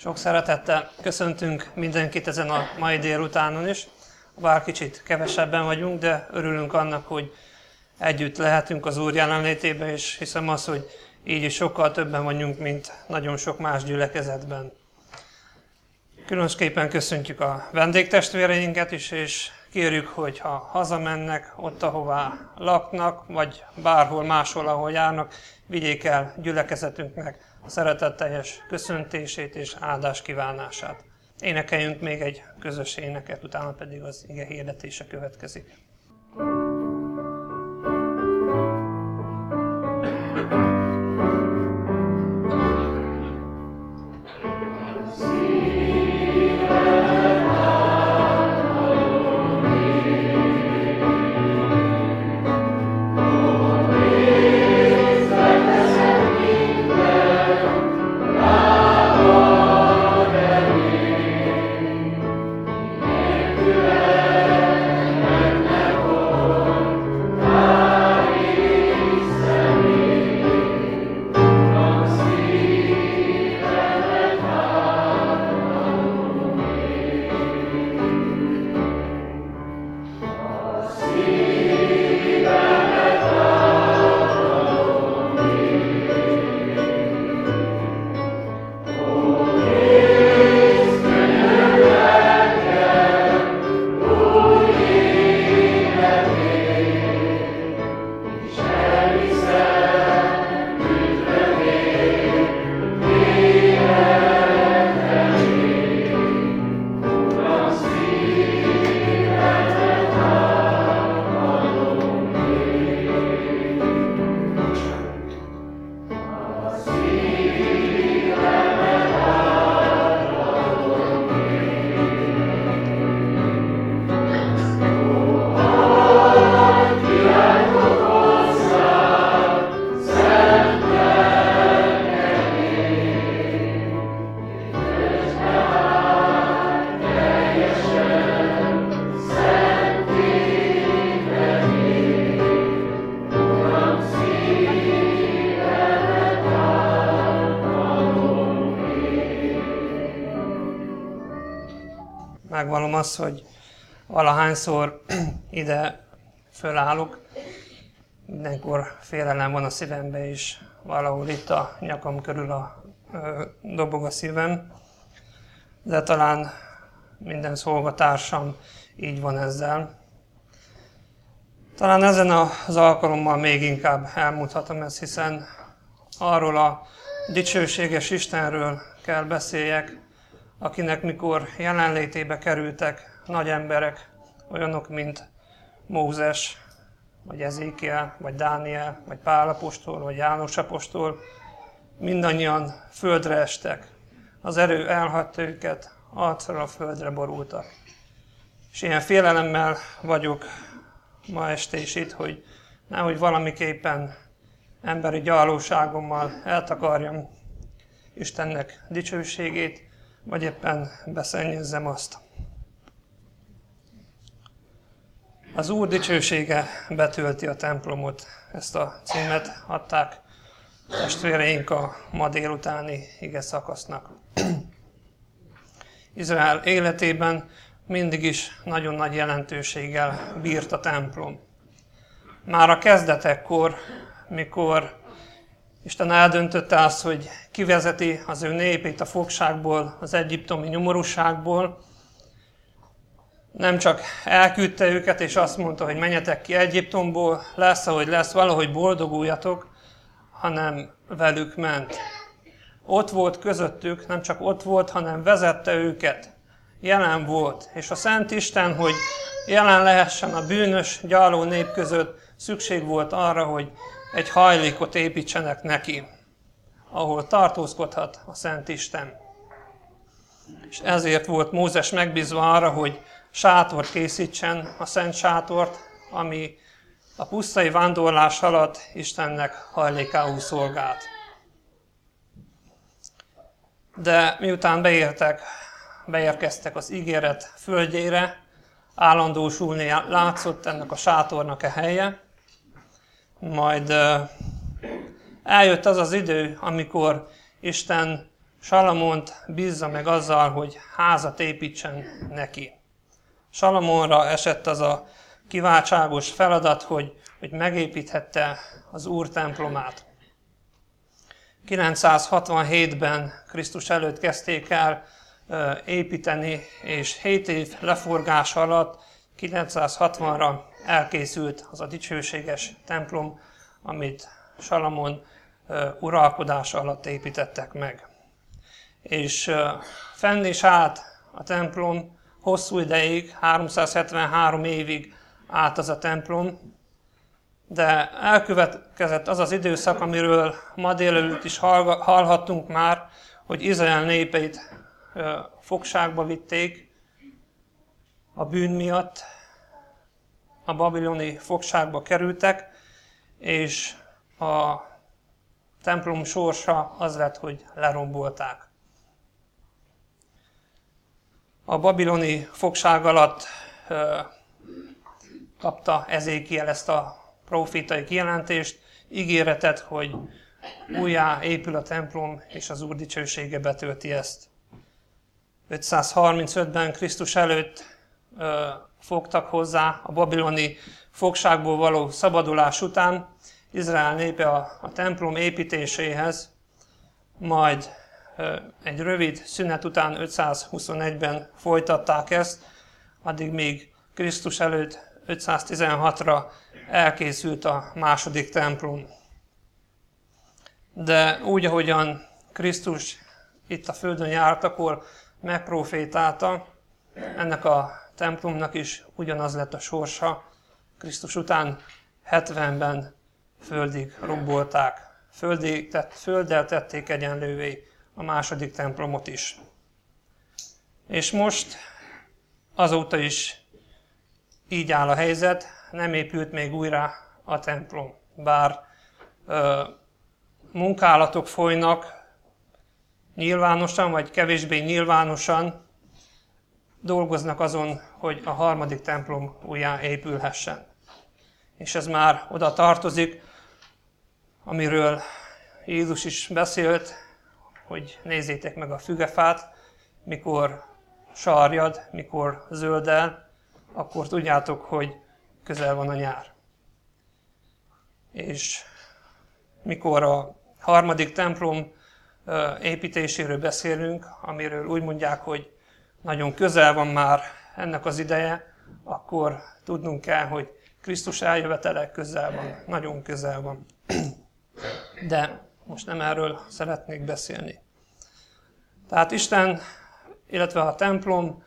Sok szeretettel köszöntünk mindenkit ezen a mai délutánon is. Bár kicsit kevesebben vagyunk, de örülünk annak, hogy együtt lehetünk az Úr jelenlétében, és hiszem az, hogy így is sokkal többen vagyunk, mint nagyon sok más gyülekezetben. Különösképpen köszöntjük a vendégtestvéreinket is, és kérjük, hogy ha hazamennek, ott, ahová laknak, vagy bárhol máshol, ahol járnak, vigyék el gyülekezetünknek a szeretetteljes köszöntését és áldás kívánását. Énekeljünk még egy közös éneket, utána pedig az ige hirdetése következik. Megvallom azt, hogy valahányszor ide fölállok, mindenkor félelem van a szívembe, és valahol itt a nyakam körül a, ö, dobog a szívem, de talán minden szolgatársam így van ezzel. Talán ezen az alkalommal még inkább elmondhatom ezt, hiszen arról a dicsőséges Istenről kell beszéljek, akinek mikor jelenlétébe kerültek nagy emberek, olyanok, mint Mózes, vagy Ezékiel, vagy Dániel, vagy Pál apostol, vagy János apostol, mindannyian földre estek. Az erő elhagyta őket, arcra a földre borultak. És ilyen félelemmel vagyok ma este is itt, hogy nehogy valamiképpen emberi gyarlóságommal eltakarjam Istennek dicsőségét, vagy éppen beszennyezzem azt. Az Úr dicsősége betölti a templomot. Ezt a címet adták testvéreink a ma délutáni ige szakasznak. Izrael életében mindig is nagyon nagy jelentőséggel bírt a templom. Már a kezdetekkor, mikor Isten eldöntötte azt, hogy kivezeti az ő népét a fogságból, az egyiptomi nyomorúságból, nem csak elküldte őket, és azt mondta, hogy menjetek ki Egyiptomból, lesz, ahogy lesz, valahogy boldoguljatok, hanem velük ment. Ott volt közöttük, nem csak ott volt, hanem vezette őket. Jelen volt. És a Szent Isten, hogy jelen lehessen a bűnös, gyarló nép között, szükség volt arra, hogy egy hajlékot építsenek neki, ahol tartózkodhat a Szent Isten. És ezért volt Mózes megbízva arra, hogy sátort készítsen, a szent sátort, ami a pusztai vándorlás alatt Istennek hajlékául szolgált. De miután beértek, beérkeztek az ígéret földjére, állandósulni látszott ennek a sátornak a helye, majd eljött az az idő, amikor Isten Salamont bízza meg azzal, hogy házat építsen neki. Salamonra esett az a kiváltságos feladat, hogy, hogy megépíthette az Úr templomát. kilencszázhatvanhétben Krisztus előtt kezdték el építeni, és hét év leforgás alatt kilencszázhatvanra elkészült az a dicsőséges templom, amit Salamon uralkodása alatt építettek meg. És fenn is állt a templom hosszú ideig, háromszázhetvenhárom évig állt az a templom, de elkövetkezett az az időszak, amiről ma délelőtt is hallhattunk már, hogy Izrael népeit fogságba vitték a bűn miatt, a babiloni fogságba kerültek, és a templom sorsa az lett, hogy lerombolták. A babiloni fogság alatt ö, kapta Ezékiel ezt a profétai kijelentést, ígéretet, hogy újjá épül a templom, és az Úr dicsősége betölti ezt. ötszázharmincötben Krisztus előtt ö, fogtak hozzá a babiloni fogságból való szabadulás után Izrael népe a, a templom építéséhez, majd ö, egy rövid szünet után ötszázhuszonegyben folytatták ezt, addig még Krisztus előtt ötszáztizenhatra elkészült a második templom. De úgy, ahogyan Krisztus itt a földön járt, akkor megprofétálta, ennek a templomnak is ugyanaz lett a sorsa. Krisztus után hetvenben földig rombolták, földig tett, földdel tették egyenlővé a második templomot is. És most azóta is így áll a helyzet, nem épült még újra a templom, bár ö, munkálatok folynak, nyilvánosan vagy kevésbé nyilvánosan dolgoznak azon, hogy a harmadik templom újjá épülhessen. És ez már oda tartozik, amiről Jézus is beszélt, hogy nézzétek meg a fügefát, mikor sarjad, mikor zöldel, akkor tudjátok, hogy közel van a nyár. És mikor a harmadik templom építéséről beszélünk, amiről úgy mondják, hogy nagyon közel van már ennek az ideje, akkor tudnunk kell, hogy Krisztus eljövetele közel van, nagyon közel van. De most nem erről szeretnék beszélni. Tehát Isten, illetve a templom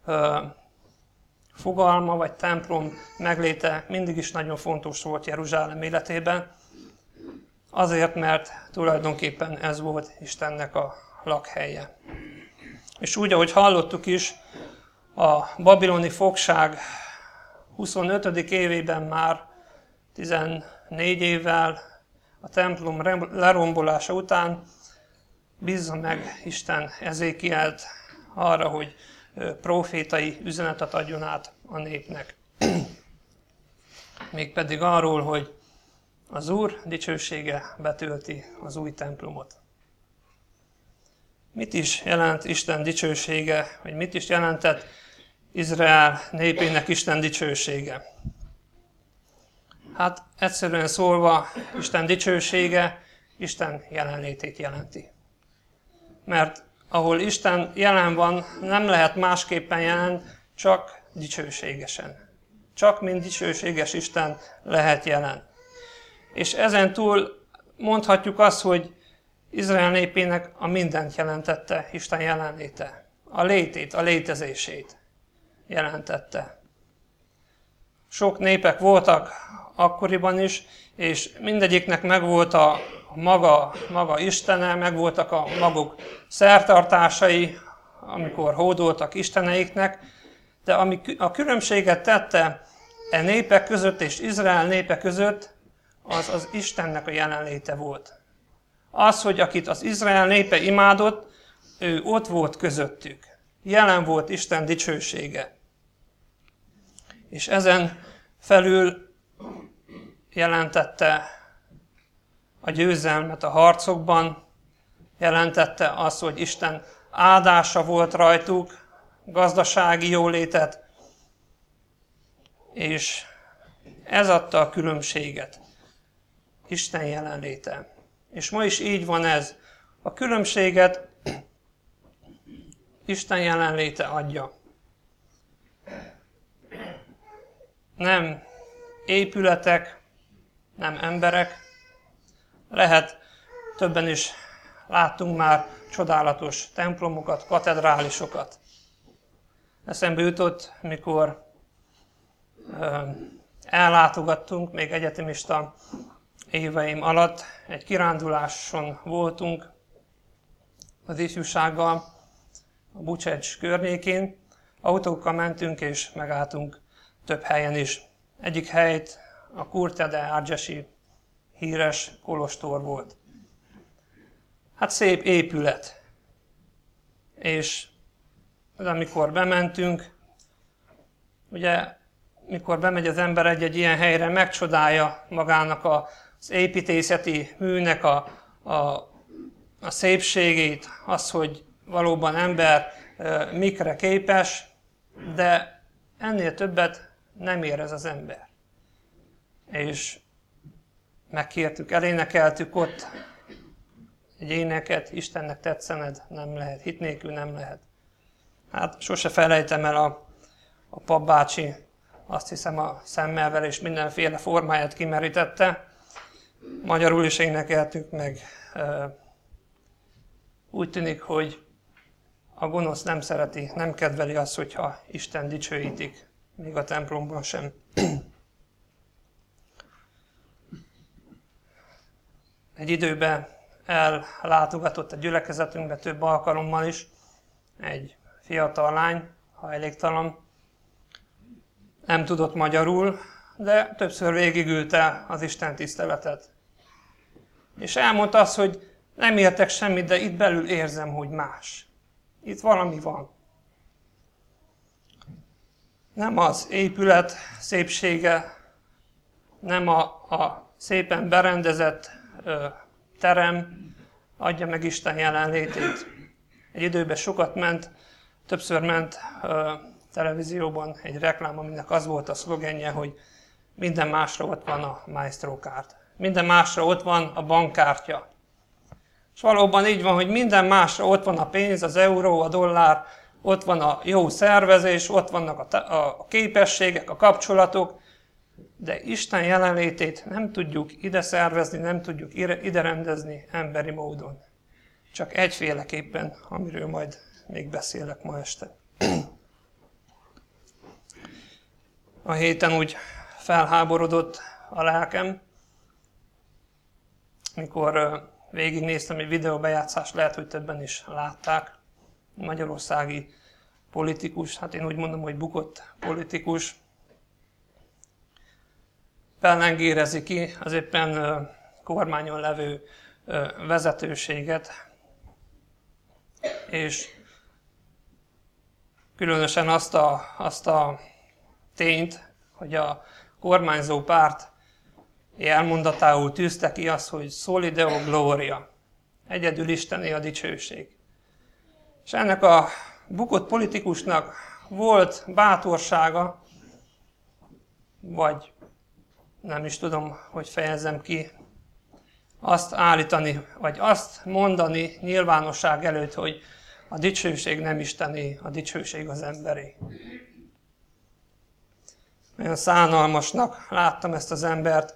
fogalma, vagy templom megléte mindig is nagyon fontos volt Jeruzsálem életében, azért, mert tulajdonképpen ez volt Istennek a lakhelye. És úgy, ahogy hallottuk is, a babiloni fogság huszonötödik évében már tizennégy évvel a templom lerombolása után bízza meg Isten Ezékielt arra, hogy profétai üzenetet adjon át a népnek. Mégpedig arról, hogy az Úr dicsősége betölti az új templomot. Mit is jelent Isten dicsősége, vagy mit is jelentett Izrael népének Isten dicsősége? Hát egyszerűen szólva, Isten dicsősége Isten jelenlétét jelenti. Mert ahol Isten jelen van, nem lehet másképpen jelen, csak dicsőségesen. Csak mint dicsőséges Isten lehet jelen. És ezen túl mondhatjuk azt, hogy Izrael népének a mindent jelentette Isten jelenléte. A létét, a létezését jelentette. Sok népek voltak akkoriban is, és mindegyiknek megvolt a maga, maga Istene, megvoltak a maguk szertartásai, amikor hódoltak isteneiknek, de ami a különbséget tette e népek között és Izrael népe között, az az Istennek a jelenléte volt. Az, hogy akit az Izrael népe imádott, ő ott volt közöttük. Jelen volt Isten dicsősége. És ezen felül jelentette a győzelmet a harcokban, jelentette az, hogy Isten áldása volt rajtuk, gazdasági jólétet, és ez adta a különbséget, Isten jelenléte. És ma is így van ez. A különbséget Isten jelenléte adja. Nem épületek, nem emberek. Lehet, többen is láttunk már csodálatos templomokat, katedrálisokat. Eszembe jutott, mikor ö, ellátogattunk, még egyetemista éveim alatt, egy kiránduláson voltunk az ifjúsággal a Bucsecs környékén. Autókkal mentünk és megálltunk több helyen is. Egyik helyt a Curtea de Argesi híres kolostor volt. Hát szép épület. És amikor bementünk, ugye mikor bemegy az ember egy-egy ilyen helyre, megcsodálja magának az építészeti műnek a, a, a szépségét, az, hogy valóban ember e, mikre képes, de ennél többet nem érez az ember. És megkértük, elénekeltük ott egy éneket, Istennek tetszened, nem lehet, hit nélkül nem lehet. Hát sose felejtem el a, a papbácsi, azt hiszem a szemmel és mindenféle formáját kimerítette. Magyarul is énekeltük meg. Úgy tűnik, hogy a gonosz nem szereti, nem kedveli azt, hogyha Isten dicsőítik, még a templomban sem. Egy időben ellátogatott a gyülekezetünkbe több alkalommal is egy fiatal lány, hajléktalan, nem tudott magyarul, de többször végigülte az Isten tiszteletet. És elmondta azt, hogy nem értek semmit, de itt belül érzem, hogy más. Itt valami van. Nem az épület szépsége, nem a, a szépen berendezett ö, terem adja meg Isten jelenlétét. Egy időben sokat ment, többször ment ö, televízióban egy reklám, aminek az volt a szlogenje, hogy minden másra ott van a Maestro Card. Minden másra ott van a bankkártya. És valóban így van, hogy minden másra ott van a pénz, az euró, a dollár, ott van a jó szervezés, ott vannak a, a képességek, a kapcsolatok, de Isten jelenlétét nem tudjuk ide szervezni, nem tudjuk ide rendezni emberi módon. Csak egyféleképpen, amiről majd még beszélek ma este. A héten úgy felháborodott a lelkem, mikor végignéztem egy videóbejátszást, lehet, hogy többen is látták. Magyarországi politikus, hát én úgy mondom, hogy bukott politikus, pellengérezi ki az éppen kormányon levő vezetőséget, és különösen azt a, azt a tényt, hogy a kormányzó párt elmondatául tűzte ki azt, hogy Soli Deo Gloria, egyedül Istené a dicsőség. És ennek a bukott politikusnak volt bátorsága, vagy nem is tudom, hogy fejezzem ki, azt állítani, vagy azt mondani nyilvánosság előtt, hogy a dicsőség nem Istené, a dicsőség az emberé. Olyan szánalmasnak láttam ezt az embert,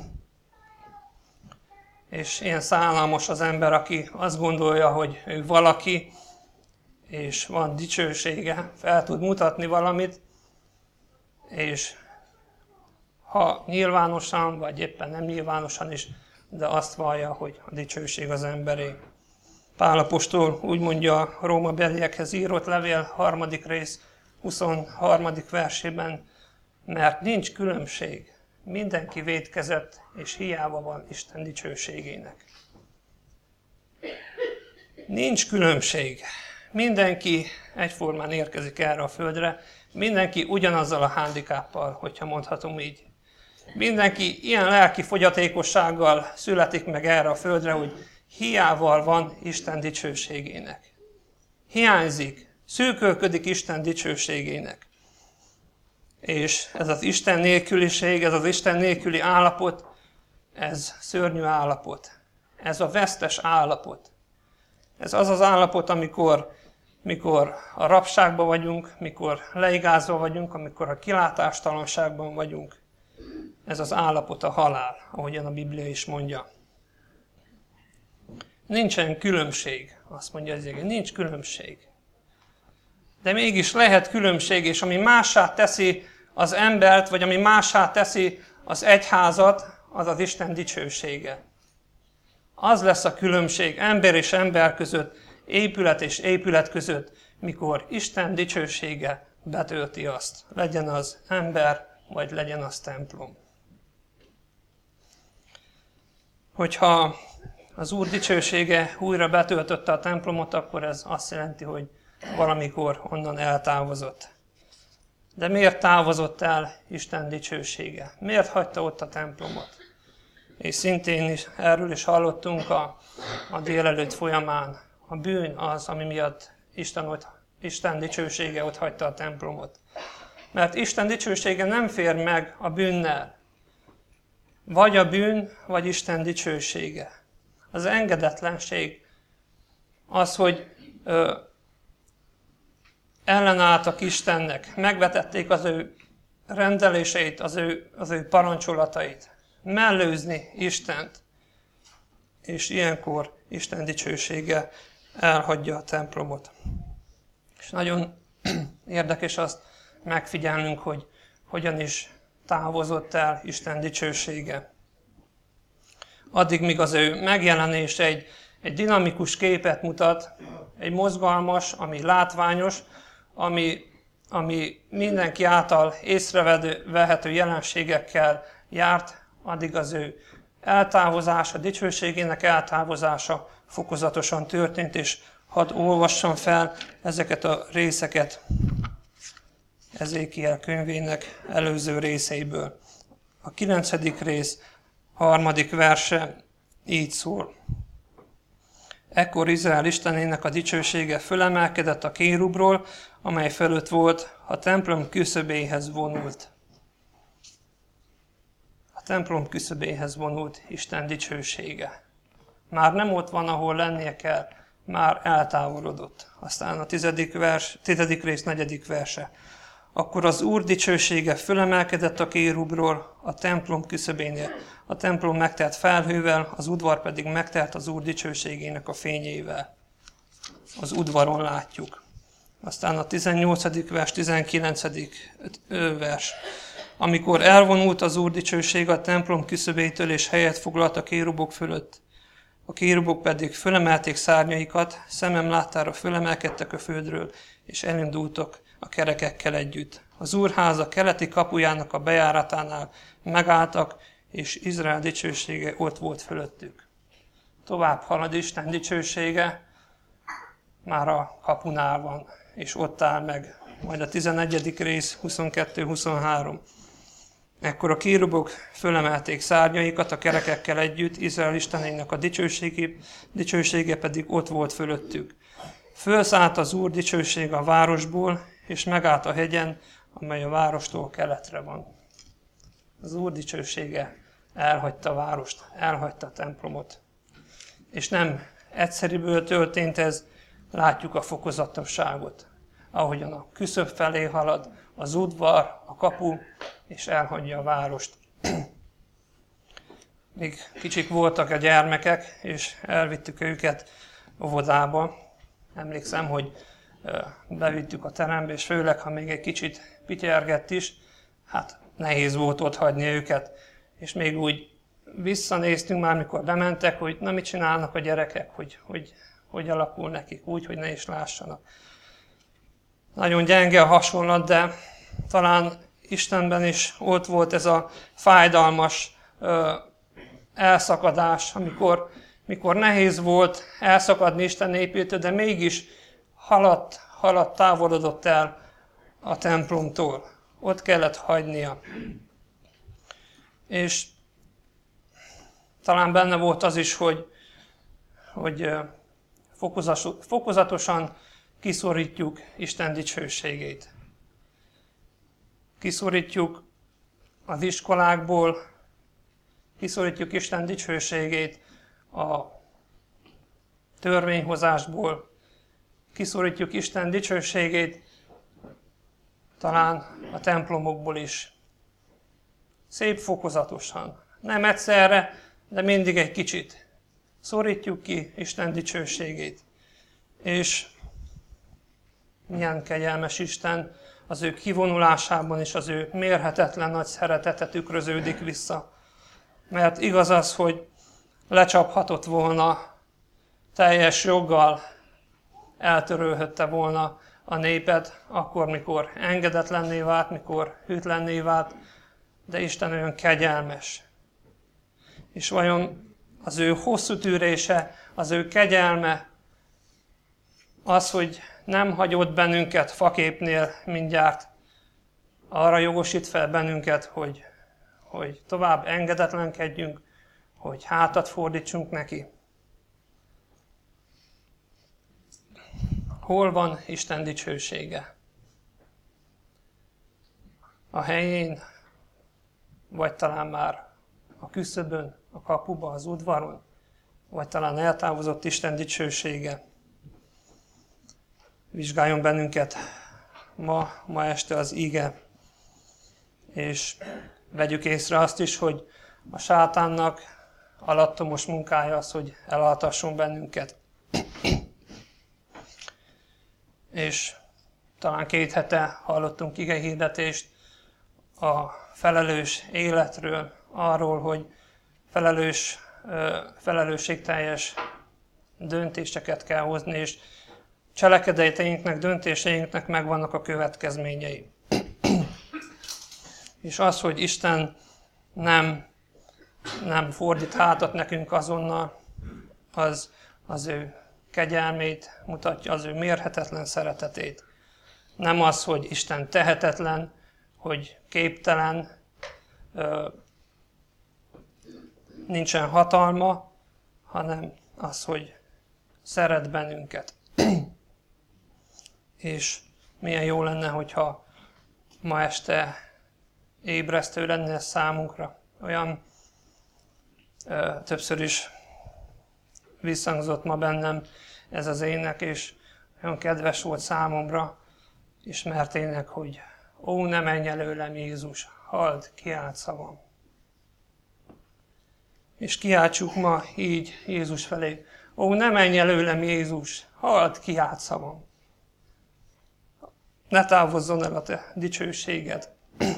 és ilyen szánalmas az ember, aki azt gondolja, hogy ő valaki, és van dicsősége, fel tud mutatni valamit, és ha nyilvánosan, vagy éppen nem nyilvánosan is, de azt vallja, hogy a dicsőség az emberé. Pál apostol úgy mondja a Róma beliekhez írott levél harmadik rész huszonharmadik versében, mert nincs különbség, mindenki vétkezett, és hiába van Isten dicsőségének. Nincs különbség. Mindenki egyformán érkezik erre a földre, mindenki ugyanazzal a handicappal, hogyha mondhatom így. Mindenki ilyen lelki fogyatékossággal születik meg erre a földre, hogy hiával van Isten dicsőségének. Hiányzik, szűkölködik Isten dicsőségének. És ez az Isten nélküliség, ez az Isten nélküli állapot, ez szörnyű állapot. Ez a vesztes állapot. Ez az az állapot, amikor, mikor a rabságban vagyunk, mikor leigázva vagyunk, amikor a kilátástalanságban vagyunk. Ez az állapot a halál, ahogyan a Biblia is mondja. Nincsen különbség, azt mondja az ige, nincs különbség. De mégis lehet különbség, és ami mássá teszi az embert, vagy ami mássá teszi az egyházat, az az Isten dicsősége. Az lesz a különbség ember és ember között, épület és épület között, mikor Isten dicsősége betölti azt. Legyen az ember, vagy legyen az templom. Hogyha az Úr dicsősége újra betöltötte a templomot, akkor ez azt jelenti, hogy valamikor onnan eltávozott. De miért távozott el Isten dicsősége? Miért hagyta ott a templomot? És szintén is erről is hallottunk a, a délelőtt folyamán. A bűn az, ami miatt Isten, ott, Isten dicsősége ott hagyta a templomot. Mert Isten dicsősége nem fér meg a bűnnel. Vagy a bűn, vagy Isten dicsősége. Az engedetlenség az, hogy ö, ellenálltak Istennek, megvetették az ő rendeléseit, az ő, az ő parancsolatait. Mellőzni Istent, és ilyenkor Isten dicsősége elhagyja a templomot. És nagyon érdekes azt megfigyelnünk, hogy hogyan is távozott el Isten dicsősége. Addig, míg az ő megjelenése egy, egy dinamikus képet mutat, egy mozgalmas, ami látványos, ami, ami mindenki által észrevehető jelenségekkel járt, addig az ő eltávozása, dicsőségének eltávozása fokozatosan történt, és hadd olvassam fel ezeket a részeket Ezékiel könyvének előző részeiből. A kilencedik rész harmadik verse így szól. Ekkor Izrael istenének a dicsősége fölemelkedett a kérubról, amely fölött volt, a templom küszöbéhez vonult. A templom küszöbéhez vonult Isten dicsősége. Már nem ott van, ahol lennie kell, már eltávolodott. Aztán a tizedik, vers, tizedik rész negyedik verse. Akkor az Úr dicsősége fölemelkedett a kérubról a templom küszöbénél. A templom megtelt felhővel, az udvar pedig megtelt az Úr dicsőségének a fényével. Az udvaron látjuk. Aztán a tizennyolcadik vers, tizenkilencedik vers. Amikor elvonult az Úr dicsősége a templom küszöbétől és helyet foglalt a kérubok fölött, a kérubok pedig fölemelték szárnyaikat, szemem láttára fölemelkedtek a földről, és elindultak a kerekekkel együtt. Az Úrháza keleti kapujának a bejáratánál megálltak, és Izrael dicsősége ott volt fölöttük. Tovább halad Isten dicsősége, már a kapunál van, és ott áll meg. Majd a tizenegyedik rész, huszonkettő huszonhárom. Ekkor a kérubok fölemelték szárnyaikat a kerekekkel együtt, Izrael istenének a dicsősége, dicsősége pedig ott volt fölöttük. Fölszállt az Úr dicsősége a városból, és megállt a hegyen, amely a várostól keletre van. Az Úr dicsősége elhagyta a várost, elhagyta a templomot. És nem egyszerűből történt ez, látjuk a fokozatosságot. Ahogyan a küszöb felé halad, az udvar, a kapu, és elhagyja a várost. Még kicsik voltak a gyermekek, és elvittük őket óvodába. Emlékszem, hogy bevittük a terembe, és főleg, ha még egy kicsit pityergett is, hát nehéz volt ott hagyni őket. És még úgy visszanéztünk már, mikor bementek, hogy na mit csinálnak a gyerekek, hogy hogy, hogy alakul nekik úgy, hogy ne is lássanak. Nagyon gyenge a hasonlat, de talán Istenben is ott volt ez a fájdalmas ö, elszakadás, amikor, mikor nehéz volt elszakadni Isten népétől, de mégis haladt, haladt, távolodott el a templomtól. Ott kellett hagynia. És talán benne volt az is, hogy, hogy fokozatosan kiszorítjuk Isten dicsőségét. Kiszorítjuk az iskolákból, kiszorítjuk Isten dicsőségét a törvényhozásból, kiszorítjuk Isten dicsőségét talán a templomokból is. Szép fokozatosan. Nem egyszerre, de mindig egy kicsit. Szorítjuk ki Isten dicsőségét. És milyen kegyelmes Isten, az ő kivonulásában és az ő mérhetetlen nagy szeretete tükröződik vissza. Mert igaz az, hogy lecsaphatott volna, teljes joggal eltörölhette volna a népet, akkor, mikor engedetlenné vált, mikor hűtlenné vált, de Isten olyan kegyelmes. És vajon az ő hosszú tűrése, az ő kegyelme, az, hogy nem hagyott bennünket faképnél mindjárt, arra jogosít fel bennünket, hogy, hogy tovább engedetlenkedjünk, hogy hátat fordítsunk neki. Hol van Isten dicsősége? A helyén, vagy talán már a küszöbön, a kapuba, az udvaron, vagy talán eltávozott Isten dicsősége. Vizsgáljon bennünket ma, ma este az ige, és vegyük észre azt is, hogy a sátánnak alattomos munkája az, hogy elaltasson bennünket. És talán két hete hallottunk igehirdetést a felelős életről, arról, hogy felelős, felelősségteljes döntéseket kell hozni, és cselekedeteinknek, döntéseinknek megvannak a következményei. És az, hogy Isten nem, nem fordít hátat nekünk azonnal, az az ő kegyelmét mutatja, az ő mérhetetlen szeretetét. Nem az, hogy Isten tehetetlen, hogy képtelen, nincsen hatalma, hanem az, hogy szeret bennünket. És milyen jó lenne, hogyha ma este ébresztő lenne ez számunkra. Olyan ö, többször is visszhangzott ma bennem ez az ének, és olyan kedves volt számomra, ismert ének, hogy ó, ne menj előlem, Jézus, halld, kiált szavam. És kiáltsuk ma így Jézus felé, ó, ne menj előlem, Jézus, halld, kiált szavam. Ne távozzon el a te dicsőséged.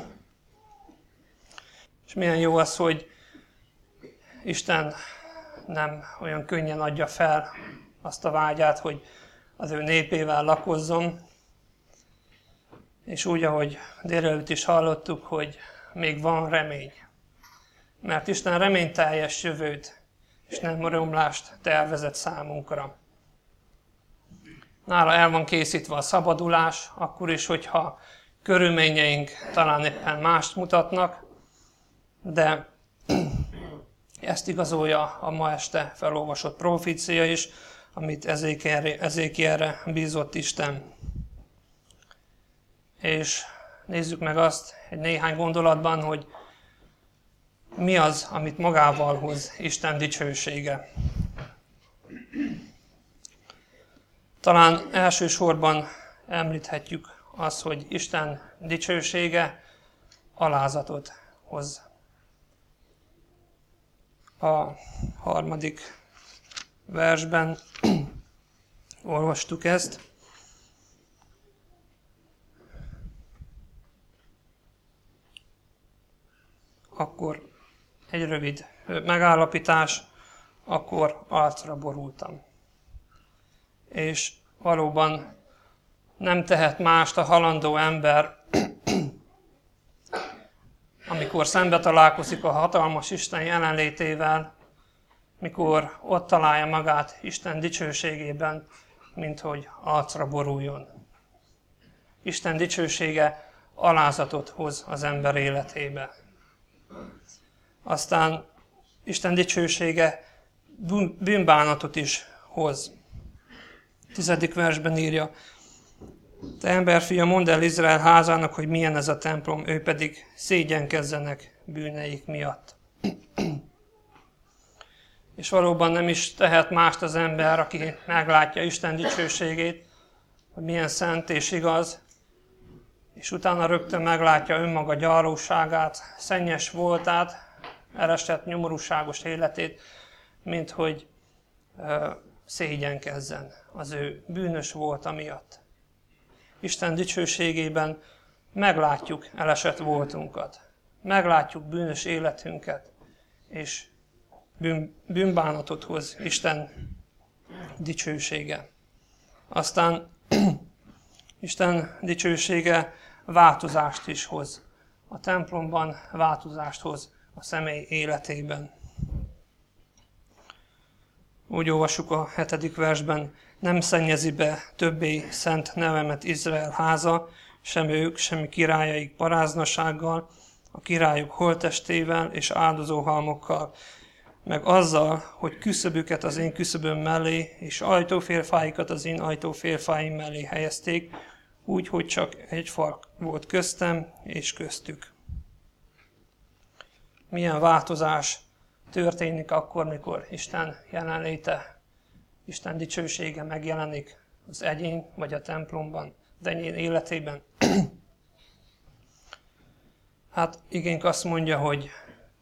És milyen jó az, hogy Isten nem olyan könnyen adja fel azt a vágyát, hogy az ő népével lakozzon. És úgy, ahogy délelőtt is hallottuk, hogy még van remény. Mert Isten reményteljes jövőt és nem romlást tervezett számunkra. Nála el van készítve a szabadulás, akkor is, hogyha körülményeink talán éppen mást mutatnak, de ezt igazolja a ma este felolvasott profécia is, amit Ezékielre bízott Isten. És nézzük meg azt egy néhány gondolatban, hogy mi az, amit magával hoz Isten dicsősége. Talán elsősorban említhetjük azt, hogy Isten dicsősége alázatot hoz. A harmadik versben olvastuk ezt. Akkor egy rövid megállapítás, akkor arcra borultam. És valóban nem tehet mást a halandó ember, amikor szembe találkozik a hatalmas Isten jelenlétével, mikor ott találja magát Isten dicsőségében, mint hogy arcra boruljon. Isten dicsősége alázatot hoz az ember életébe. Aztán Isten dicsősége bűnbánatot is hoz. Tizedik versben írja: te emberfia, mondd el Izrael házának, hogy milyen ez a templom, ő pedig szégyenkezzenek bűneik miatt. És valóban nem is tehet mást az ember, aki meglátja Isten dicsőségét, hogy milyen szent és igaz, és utána rögtön meglátja önmaga gyarlóságát, szennyes voltát, elesett nyomorúságos életét, mint hogy ö, szégyenkezzen az ő bűnös volta miatt. Isten dicsőségében meglátjuk elesett voltunkat, meglátjuk bűnös életünket, és bűn, bűnbánatot hoz Isten dicsősége. Aztán Isten dicsősége változást is hoz. A templomban változást hoz a személy életében. Úgy olvassuk a hetedik versben: nem szennyezi be többé szent nevemet Izrael háza, sem ők, sem királyaik paráznasággal, a királyok holttestével és áldozóhalmokkal, meg azzal, hogy küszöbüket az én küszöböm mellé, és ajtófélfáikat az én ajtófélfáim mellé helyezték, úgy, hogy csak egy fal volt köztem és köztük. Milyen változás történik akkor, mikor Isten jelenléte, Isten dicsősége megjelenik az egyén vagy a templomban, az egyén életében. Hát igénk azt mondja, hogy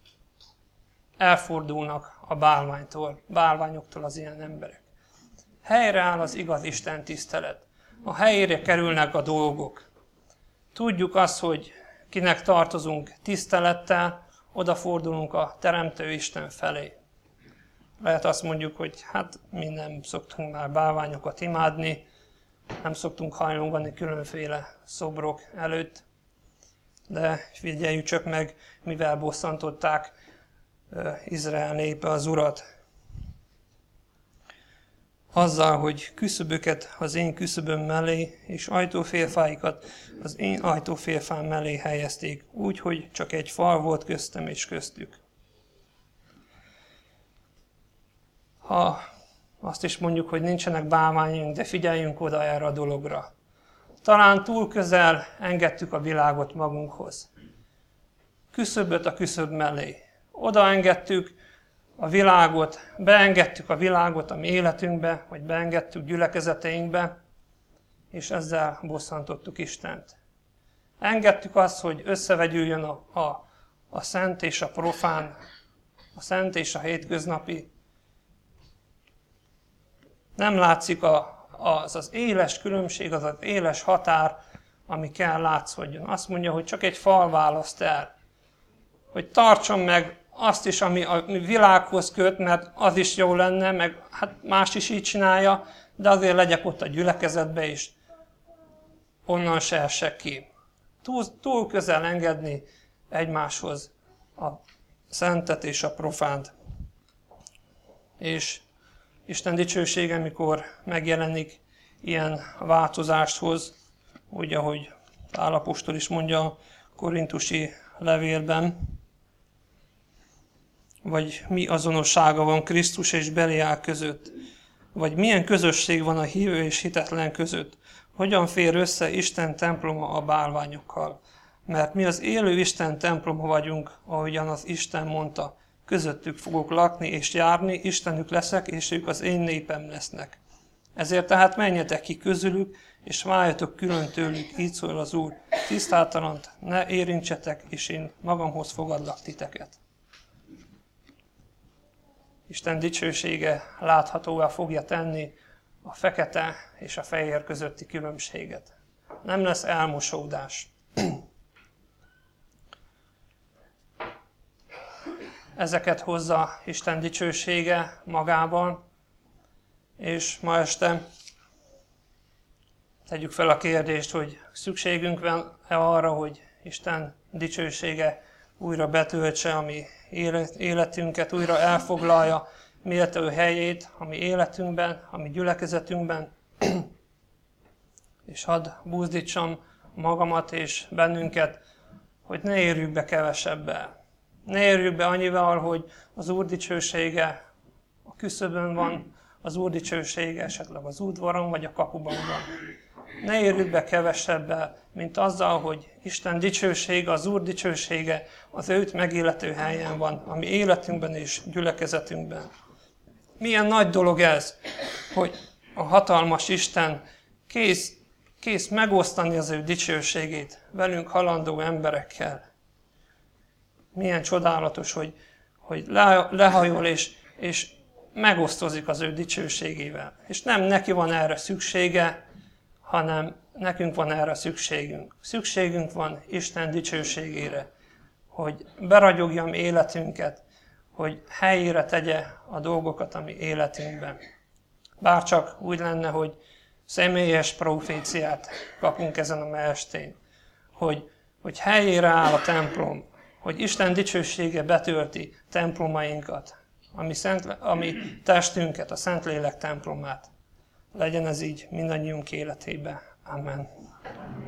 elfordulnak a bálványtól, bálványoktól az ilyen emberek. Helyreáll az igaz Isten tisztelet. A helyére kerülnek a dolgok. Tudjuk azt, hogy kinek tartozunk tisztelettel, odafordulunk a Teremtő Isten felé. Lehet azt mondjuk, hogy hát mi nem szoktunk már bálványokat imádni, nem szoktunk hajlongani különféle szobrok előtt, de figyeljük csak meg, mivel bosszantották Izrael népe az Urat. Azzal, hogy küszöböket az én küszöböm mellé, és ajtófélfáikat az én ajtófélfám mellé helyezték, úgy, hogy csak egy fal volt köztem és köztük. Ha azt is mondjuk, hogy nincsenek bálványunk, de figyeljünk oda erre a dologra. Talán túl közel engedtük a világot magunkhoz. Küszöböt a küszöb mellé. Oda engedtük a világot, beengedtük a világot a mi életünkbe, vagy beengedtük gyülekezeteinkbe, és ezzel bosszantottuk Istent. Engedtük azt, hogy összevegyüljön a, a, a szent és a profán, a szent és a hétköznapi. Nem látszik a, az az éles különbség, az az éles határ, ami kell látszódjon. Azt mondja, hogy csak egy fal választ el, hogy tartson meg azt is, ami a világhoz köt, mert az is jó lenne, meg hát más is így csinálja, de azért legyek ott a gyülekezetbe is, onnan se essek ki. Túl, túl közel engedni egymáshoz a szentet és a profánt. És Isten dicsősége, mikor megjelenik, ilyen változást hoz, úgy, ahogy Pál apostol is mondja a korintusi levélben, vagy mi azonossága van Krisztus és Beliál között, vagy milyen közösség van a hívő és hitetlen között, hogyan fér össze Isten temploma a bálványokkal. Mert mi az élő Isten temploma vagyunk, ahogyan az Isten mondta, közöttük fogok lakni és járni, Istenük leszek, és ők az én népem lesznek. Ezért tehát menjetek ki közülük, és váljatok külön tőlük, így szól az Úr, tisztátalant ne érintsetek, és én magamhoz fogadlak titeket. Isten dicsősége láthatóvá fogja tenni a fekete és a fehér közötti különbséget. Nem lesz elmosódás. Ezeket hozza Isten dicsősége magában, és ma este tegyük fel a kérdést, hogy szükségünk van-e arra, hogy Isten dicsősége újra betöltse a mi életünket, újra elfoglalja méltó helyét a mi életünkben, a mi gyülekezetünkben, és hadd buzdítsam magamat és bennünket, hogy ne érjük be kevesebbel. Ne érjük be annyival, hogy az Úr dicsősége a küszöbön van az Úr dicsősége, esetleg az udvaron vagy a kapuban van. Ne érjük be kevesebbel, mint azzal, hogy Isten dicsősége, az Úr dicsősége az őt megillető helyen van, a mi életünkben és gyülekezetünkben. Milyen nagy dolog ez, hogy a hatalmas Isten kész, kész megosztani az ő dicsőségét velünk halandó emberekkel. Milyen csodálatos, hogy, hogy le, lehajol és, és megosztozik az ő dicsőségével. És nem neki van erre szüksége, hanem nekünk van erre szükségünk. Szükségünk van Isten dicsőségére, hogy beragyogjam életünket, hogy helyére tegye a dolgokat a mi életünkben. Bárcsak úgy lenne, hogy személyes proféciát kapunk ezen a ma estén, hogy, hogy helyére áll a templom, hogy Isten dicsősége betölti templomainkat, ami, szent, ami testünket, a Szentlélek templomát. Legyen ez így mindannyiunk életében. Amen.